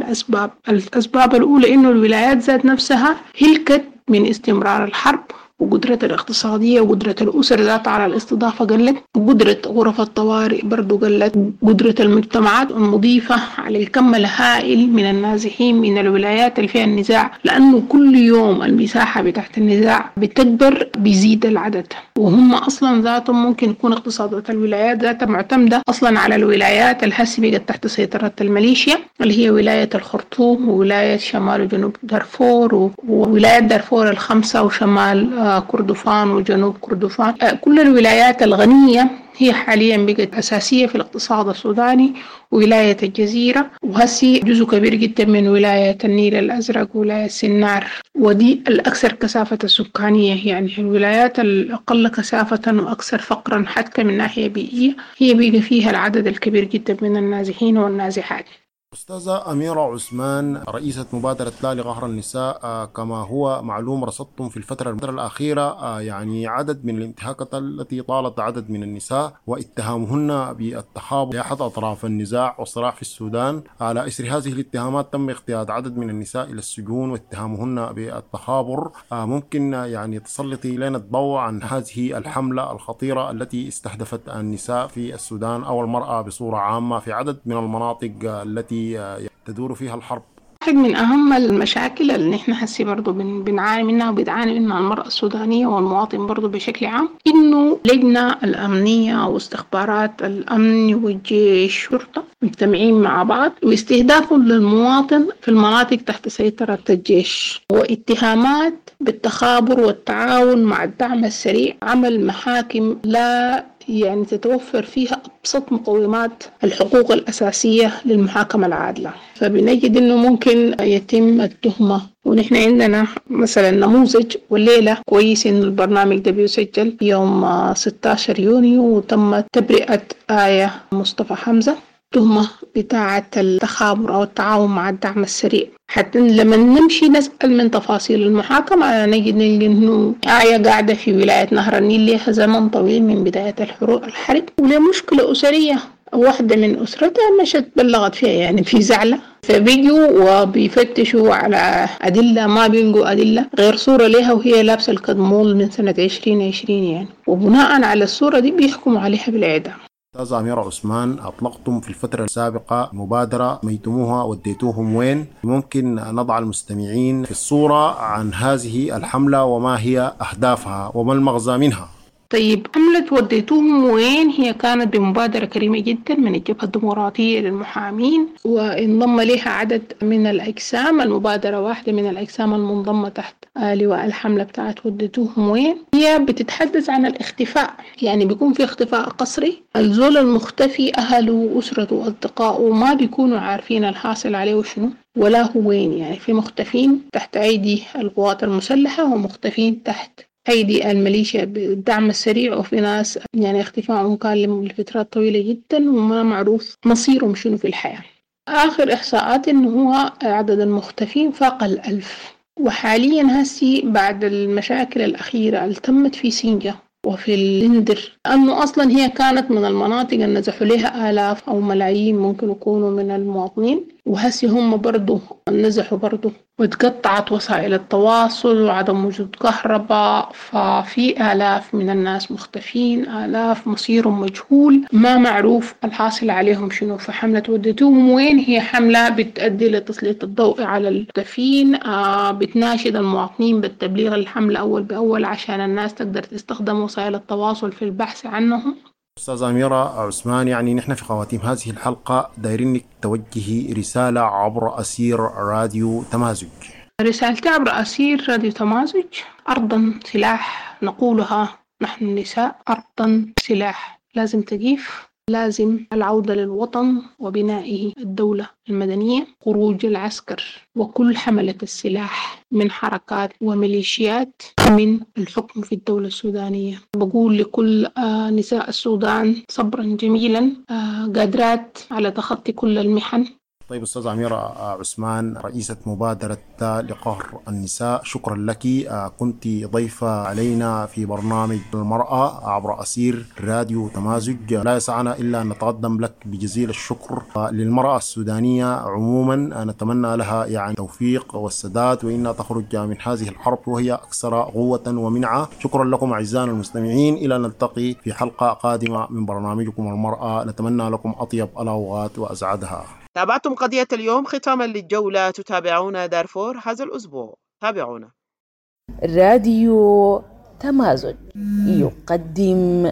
Speaker 9: الأسباب الأولى إنه الولايات ذات نفسها هلكت من استمرار الحرب، وقدرة الاقتصادية وقدرة الأسر ذات على الاستضافة قلت، وقدرة غرف الطوارئ برضو قلت، قدرة المجتمعات المضيفة على الكم الهائل من النازحين من الولايات اللي فيها النزاع، لأنه كل يوم المساحة بتاعت النزاع بتكبر بيزيد العدد، وهم أصلا ذاتهم ممكن يكون اقتصادات الولايات ذاتها معتمدة أصلا على الولايات الحسي بقت تحت سيطرة الميليشيا، اللي هي ولاية الخرطوم وولاية شمال وجنوب دارفور وولايات دارفور الخمسة وشمال كردفان وجنوب كردفان. كل الولايات الغنية هي حاليا بقت أساسية في الاقتصاد السوداني، ولاية الجزيرة وهسي جزء كبير جدا من ولاية النيل الأزرق وولاية سنار، ودي الأكثر كثافة السكانية. يعني الولايات الأقل كثافة وأكثر فقرا حتى من ناحية بيئية هي بقى فيها العدد الكبير جدا من النازحين والنازحات.
Speaker 8: أستاذة أميرة عثمان، رئيسة مبادرة لا لقهر النساء، كما هو معلوم رصدتم في الفترة الأخيرة يعني عدد من الانتهاكات التي طالت عدد من النساء واتهامهن بالتخابر لأحد أطراف النزاع والصراع في السودان. على إثر هذه الاتهامات تم اغتيال عدد من النساء إلى السجون واتهامهن بالتخابر. ممكن يعني تسلطي لنا الضوء عن هذه الحملة الخطيرة التي استهدفت النساء في السودان أو المرأة بصورة عامة في عدد من المناطق التي تدور فيها الحرب؟
Speaker 9: واحد من أهم المشاكل اللي نحن حسي برضو بنعاني منها وبتعاني منها المرأة السودانية والمواطن برضو بشكل عام، إنه لجنة الأمنية واستخبارات الأمن والجيش والشرطة مجتمعين مع بعض واستهدافهم للمواطن في المناطق تحت سيطرة الجيش، واتهامات بالتخابر والتعاون مع الدعم السريع، عمل محاكم لا يعني تتوفر فيها أبسط مقومات الحقوق الأساسية للمحاكمة العادلة. فبنجد إنه ممكن يتم التهمة، ونحن عندنا مثلا نموذج والليلة كويس إن البرنامج ده بيسجل يوم 16 يونيو وتم تبرئة آية مصطفى حمزة التهمة بتاعة التخابر أو التعاون مع الدعم السريع. حتى لما نمشي نسأل من تفاصيل المحاكمة نجد إنه آية قاعدة في ولاية نهر النيل لها زمن طويل من بداية الحرب، ولمشكلة أسرية واحدة من أسرتها مشت بلغت فيها يعني في زعلة، فبيجوا وبيفتشوا على أدلة، ما بيلقوا أدلة غير صورة لها وهي لابسة الكدمول من سنة 2020 يعني، وبناء على الصورة دي بيحكموا عليها بالإعدام.
Speaker 8: أستاذة أميرة عثمان، أطلقتم في الفترة السابقة مبادرة ميتموها وديتوهم وين؟ ممكن نضع المستمعين في الصورة عن هذه الحملة وما هي أهدافها وما المغزى منها؟
Speaker 9: طيب، حملة وديتوهم وين هي كانت بمبادرة كريمة جدا من الجبهة الديمقراطية للمحامين، وانضم لها عدد من الأجسام. المبادرة واحدة من الأجسام المنضمة تحت لواء الحملة بتاعت وديتوهم وين. هي بتتحدث عن الاختفاء، يعني بيكون في اختفاء قسري. الزول المختفي أهله وأسرته وأصدقائه ما بيكونوا عارفين الحاصل عليه وشنو ولا هو وين. يعني في مختفين تحت أيدي القوات المسلحة ومختفين تحت أيدي الميليشيا بالدعم السريع، وفي ناس يعني اختفاءهم كان لفترات طويلة جدا وما معروف مصيرهم شنو في الحياة. آخر إحصاءات إنه هو عدد المختفين فاق 1000. وحاليا هسي بعد المشاكل الأخيرة اللي تمت في سينجا وفي اللندر، أنه أصلا هي كانت من المناطق اللي نزحوا لها آلاف أو ملايين ممكن يكونوا من المواطنين، وهسي هم برضو نزحوا برضو، وتقطعت وسائل التواصل وعدم وجود كهرباء، ففي آلاف من الناس مختفين، آلاف مصيرهم مجهول، ما معروف الحاصل عليهم شنو. فحملة وديتوهم وين هي حملة بتؤدي لتسليط الضوء على المختفين، بتناشد المواطنين بالتبليغ الحملة أول بأول عشان الناس تقدر تستخدم وسائل التواصل في البحث عنهم.
Speaker 8: أستاذة أميرة عثمان، يعني نحن في خواتيم هذه الحلقة دايرينك توجهي رسالة عبر أسير راديو تمازج.
Speaker 9: رسالتي عبر أسير راديو تمازج: أرضا سلاح نقولها نحن النساء، أرضا سلاح لازم تقيف، لازم العودة للوطن وبنائه الدولة المدنية، خروج العسكر وكل حملة السلاح من حركات وميليشيات من الحكم في الدولة السودانية. بقول لكل نساء السودان صبرا جميلا، قادرات على تخطي كل المحن.
Speaker 8: طيب أستاذة أميرة عثمان، رئيسة مبادرة لقهر النساء، شكرا لك. كنت ضيفة علينا في برنامج المرأة عبر أسير راديو تمازج. لا يسعنا إلا أن نتقدم لك بجزيل الشكر. للمرأة السودانية عموما نتمنى لها يعني توفيق والسداد، وإنها تخرج من هذه الحرب وهي أكثر قوة ومنعة. شكرا لكم أعزائنا المستمعين، إلى أن نلتقي في حلقة قادمة من برنامجكم المرأة. نتمنى لكم أطيب الأوقات وأسعدها.
Speaker 1: تابعتم قضية اليوم. ختاما للجولة تتابعون دارفور هذا الأسبوع. تابعونا.
Speaker 10: راديو تمازج يقدم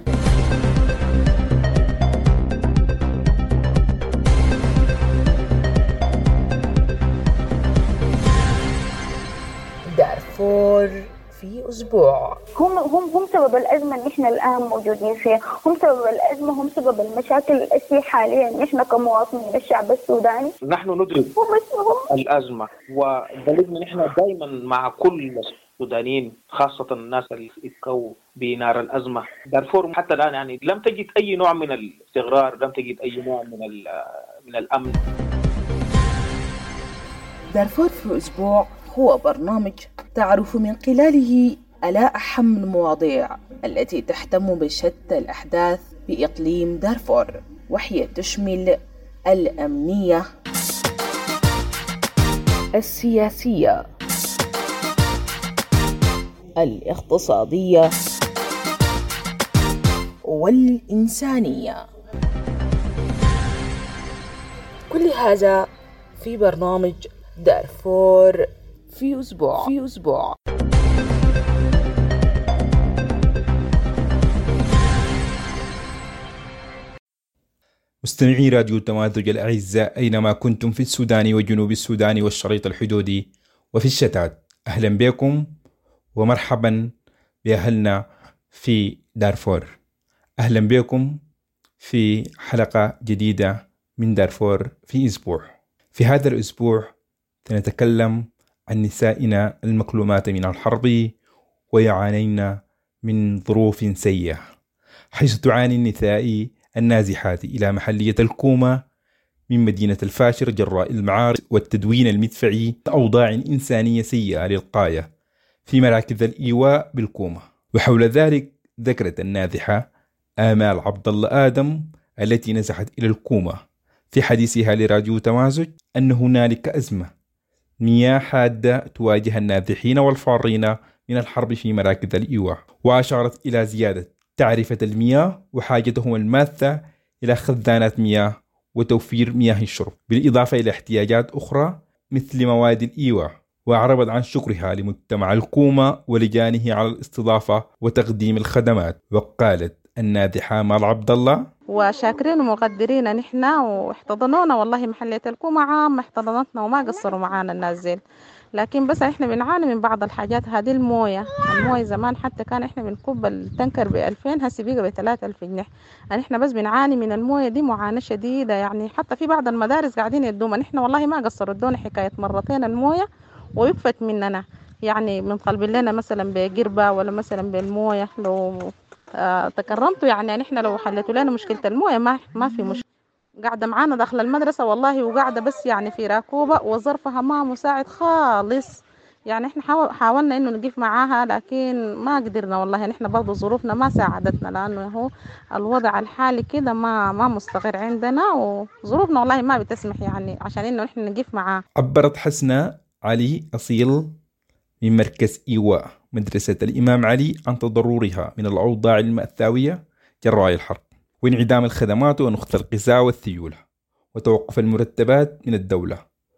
Speaker 10: دارفور في أسبوع.
Speaker 11: هم سبب الأزمة اللي إحنا الآن موجودين فيها، هم سبب الأزمة، هم سبب المشاكل التي حاليا إحنا كمواطنين الشعب السوداني
Speaker 12: نحن ندرك الأزمة، ودليلنا نحن دائما مع كل السودانيين، خاصة الناس اللي اتكوا بنار الأزمة. دارفور حتى الآن يعني لم تجد أي نوع من الاستقرار، لم تجد أي نوع من الأمن.
Speaker 10: دارفور في أسبوع هو برنامج تعرف من خلاله على أهم المواضيع التي تهتم بشتى الأحداث بإقليم دارفور، وهي تشمل الأمنية، السياسية، الاقتصادية، والإنسانية. كل هذا في برنامج دارفور في أسبوع.
Speaker 13: مستمعي راديو تمازج الأعزاء أينما كنتم في السودان وجنوب السودان والشريط الحدودي وفي الشتات، أهلا بكم ومرحبا بأهلنا في دارفور. أهلا بكم في حلقة جديدة من دارفور في أسبوع. في هذا الأسبوع سنتكلم عن نسائنا المكلومات من الحرب ويعانين من ظروف سيئة، حيث تعاني النساء النازحات إلى محلية الكومة من مدينة الفاشر جراء المعارض والتدوين المدفعي أوضاع إنسانية سيئة للغاية في مراكز الإيواء بالكومة. وحول ذلك ذكرت النازحة آمال عبد الله آدم التي نزحت إلى الكومة في حديثها لراديو تمازج أن هنالك أزمة مياه حادة تواجه النازحين والفارين من الحرب في مراكز الإيواء، وأشارت إلى زيادة تعرفة المياه وحاجتهم الماثة إلى خزانات مياه وتوفير مياه الشرب، بالإضافة إلى احتياجات أخرى مثل مواد الإيواء. وأعربت عن شكرها لمجتمع الكومة ولجانه على الاستضافة وتقديم الخدمات. وقالت النازحة آمال عبد الله:
Speaker 14: وشاكرين ومقدرين نحن واحتضنونا، والله محلية الكومة عام احتضنتنا وما قصروا معانا الناس زين، لكن بس احنا بنعاني من بعض الحاجات. هذه المويه زمان حتى كان احنا بنكب التنكر ب2000، هسه بقى ب3000 جنيه. يعني احنا بس بنعاني من المويه دي معاناة شديدة. يعني حتى في بعض المدارس قاعدين يدونا، نحن والله ما قصروا، ادونا حكاية مرتين المويه ويكفت مننا، يعني من قلب لنا مثلا بقربة ولا مثلا بالمويه. لو تكرمتوا يعني نحن لو حلتوا لنا مشكلة المويه ما في مشكلة. قاعدة معانا داخل المدرسة والله، وقاعدة بس يعني في راكوبة وظرفها ما مساعد خالص. يعني احنا حاولنا انه نقف معاها لكن ما قدرنا والله. نحن برضو ظروفنا ما ساعدتنا، لانه هو الوضع الحالي كده ما مستقر عندنا، وظروفنا والله ما بتسمح يعني عشان انه نحن نقف معاه.
Speaker 13: عبرت حسنة علي أصيل من مركز إيواء مدرسة الإمام علي عن تضررها من الأوضاع المأساوية جراء الحرب وانعدام الخدمات ونقص الغذاء والسيولة وتوقف المرتبات من الدولة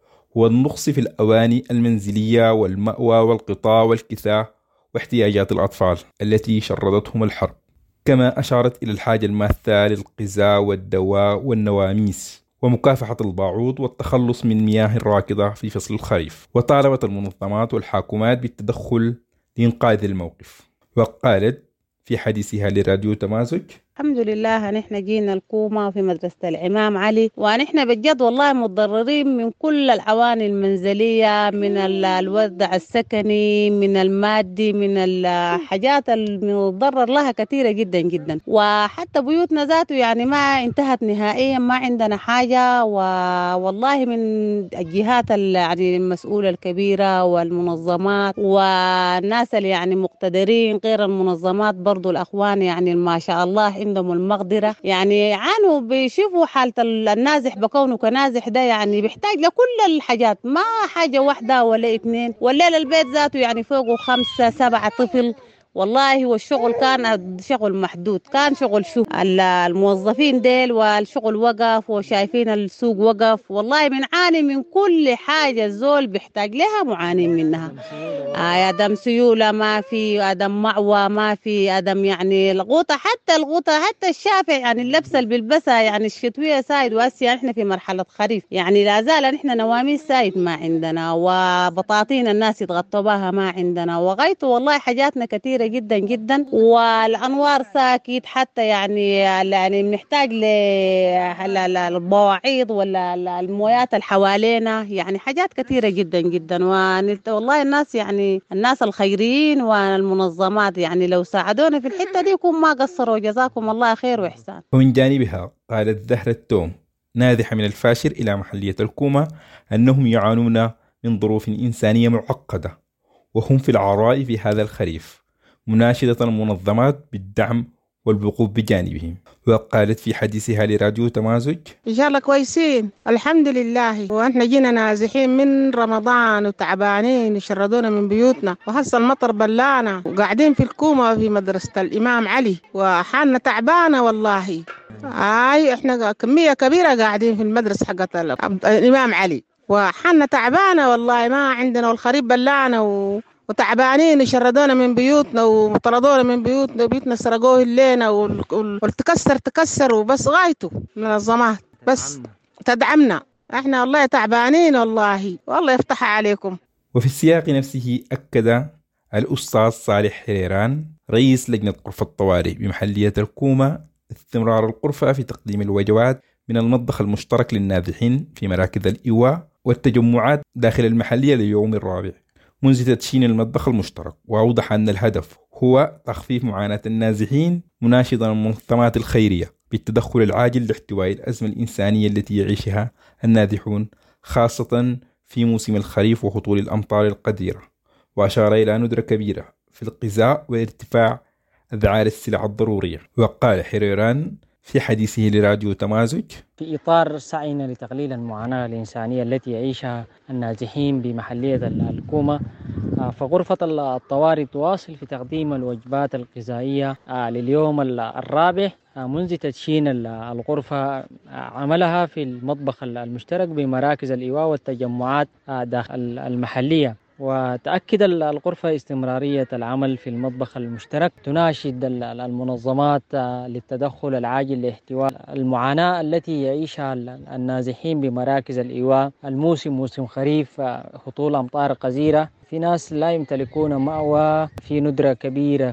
Speaker 13: والنقص في الأواني المنزلية والمأوى والقطاع والكساء واحتياجات الأطفال التي شردتهم الحرب. كما أشارت إلى الحاجة الماسة للغذاء والدواء والنواميس ومكافحة الباعوض والتخلص من مياه الراكدة في فصل الخريف، وطالبت المنظمات والحاكومات بالتدخل لإنقاذ الموقف. وقالت في حديثها لراديو تمازج:
Speaker 15: الحمد لله نحن جينا الكومة في مدرسة الإمام علي، ونحن بجد والله متضررين من كل العواني المنزلية، من الوضع السكني، من المادي، من الحاجات المتضرر لها كثيرة جدا جدا. وحتى بيوتنا ذاته يعني ما انتهت نهائيا، ما عندنا حاجة. والله من الجهات يعني المسؤولة الكبيرة والمنظمات والناس اللي يعني مقتدرين غير المنظمات برضو الأخوان يعني ما شاء الله عندهم المقدرة، يعني يعانوا بيشوفوا حالة النازح بكونه كنازح ده، يعني بيحتاج لكل الحاجات، ما حاجة واحدة ولا اثنين. والليل البيت ذاته يعني فوقه 5 7 طفل والله. والشغل كان شغل محدود، كان شغل الموظفين ديل والشغل وقف، وشايفين السوق وقف. والله بنعاني من كل حاجة الزول بيحتاج لها معانين منها. أدم سيولة ما في، أدم معوى ما في، أدم يعني الغوطة، حتى الشافع يعني اللبسة اللي بيلبسها يعني الشتوية سايد واسيا. احنا في مرحلة خريف يعني لا زال احنا نواميس سايد ما عندنا، وبطاطين الناس يتغطوا بها ما عندنا، وغايته والله حاجاتنا كثيرة جدا جدا. والأنوار ساكت، حتى يعني بنحتاج للبواعيد ولا المويات اللي حوالينا، يعني حاجات كثيرة جدا جدا. والله الناس يعني الناس الخيرين والمنظمات يعني لو ساعدونا في الحتة دي يكون ما قصروا، جزاكم الله خير وإحسان.
Speaker 13: ومن جانبها قالت زهرة التوم نازحة من الفاشر إلى محلية الكومة أنهم يعانون من ظروف إنسانية معقدة وهم في العراء في هذا الخريف، مناشدة المنظمات بالدعم والوقوف بجانبهم. وقالت في حديثها لراديو تمازج:
Speaker 16: إن شاء الله كويسين الحمد لله، وإحنا جينا نازحين من رمضان وتعبانين وشردونا من بيوتنا، وهسه المطر بلانا وقاعدين في الكومة في مدرسة الإمام علي، وحالنا تعبانة والله. إحنا كمية كبيرة قاعدين في المدرسة حقت الإمام علي، وحالنا تعبانة والله ما عندنا، والخريف بلانا وتعبانين وشردونا من بيوتنا وطردونا من بيوتنا، وبيوتنا سرقوه اللينا والتكسر وبس. غايته منظمات بس تدعمنا، احنا والله تعبانين والله يفتح عليكم.
Speaker 13: وفي السياق نفسه أكد الأستاذ صالح حريران رئيس لجنة غرفة الطوارئ بمحلية الكومة استمرار الغرفة في تقديم الوجبات من المطبخ المشترك للنازحين في مراكز الإيواء والتجمعات داخل المحلية لليوم الرابع منذ تدشين المطبخ المشترك. وأوضح أن الهدف هو تخفيف معاناة النازحين، مناشدا المنظمات الخيرية بالتدخل العاجل لاحتواء الأزمة الإنسانية التي يعيشها النازحون، خاصة في موسم الخريف وهطول الأمطار القديرة. وأشار إلى ندرة كبيرة في الغذاء وارتفاع أسعار السلع الضرورية. وقال حريران في حديثه لراديو تمازج:
Speaker 17: في إطار سعينا لتقليل المعاناة الإنسانية التي يعيشها النازحين بمحلية الكوما، فغرفة الطوارئ تواصل في تقديم الوجبات الغذائية لليوم الرابع منذ تدشين الغرفة عملها في المطبخ المشترك بمراكز الإيواء والتجمعات داخل المحلية. وتأكد الغرفة استمرارية العمل في المطبخ المشترك، تناشد المنظمات للتدخل العاجل لاحتواء المعاناة التي يعيشها النازحين بمراكز الإيواء. الموسم موسم خريف، هطول أمطار غزيرة، في ناس لا يمتلكون مأوى، في ندرة كبيرة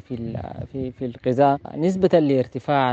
Speaker 17: في الغذاء نسبة لارتفاع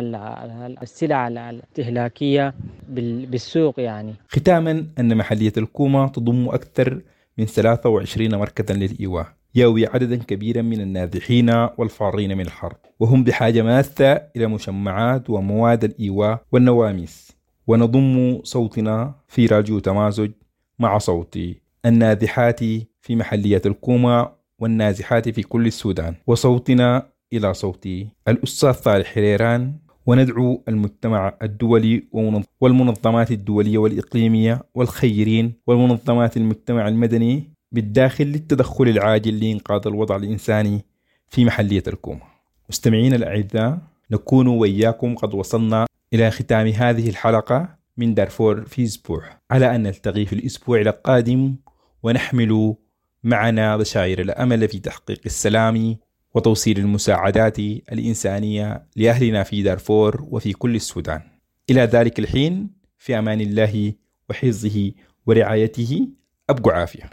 Speaker 17: السلع الاستهلاكية بالسوق. يعني
Speaker 13: ختاما، أن محلية الكوما تضم أكثر من 23 مركزا للإيواء، يأوي عددا كبيرا من النازحين والفارين من الحرب، وهم بحاجة ماسة إلى مشمعات ومواد الإيواء والنواميس. ونضم صوتنا في راديو تمازج مع صوت النازحات في محلية الكوما والنازحات في كل السودان، وصوتنا إلى صوت الأستاذ صالح حريران، وندعو المجتمع الدولي والمنظمات الدولية والإقليمية والخيرين والمنظمات المجتمع المدني بالداخل للتدخل العاجل لإنقاذ الوضع الإنساني في محلية الكوما. مستمعين الأعزاء، نكون وإياكم قد وصلنا إلى ختام هذه الحلقة من دارفور في أسبوع، على أن نلتقي في الأسبوع القادم ونحمل معنا بشائر الأمل في تحقيق السلام وتوصيل المساعدات الإنسانية لأهلنا في دارفور وفي كل السودان. إلى ذلك الحين، في أمان الله وحفظه ورعايته، أبقوا عافية.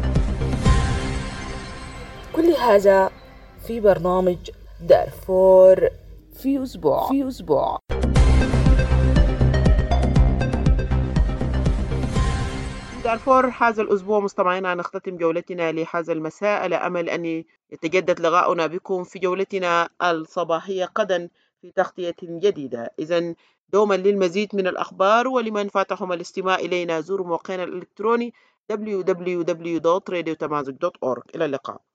Speaker 10: كل هذا في برنامج دارفور في أسبوع.
Speaker 1: دارفور هذا الأسبوع مستمعينا نختتم جولتنا لهذا المساء، على أمل أن يتجدد لقاؤنا بكم في جولتنا الصباحية غدا في تغطية جديدة. إذن دوما للمزيد من الأخبار ولمن فاتهم الاستماع إلينا زوروا موقعنا الإلكتروني www.radiotamazig.org. إلى اللقاء.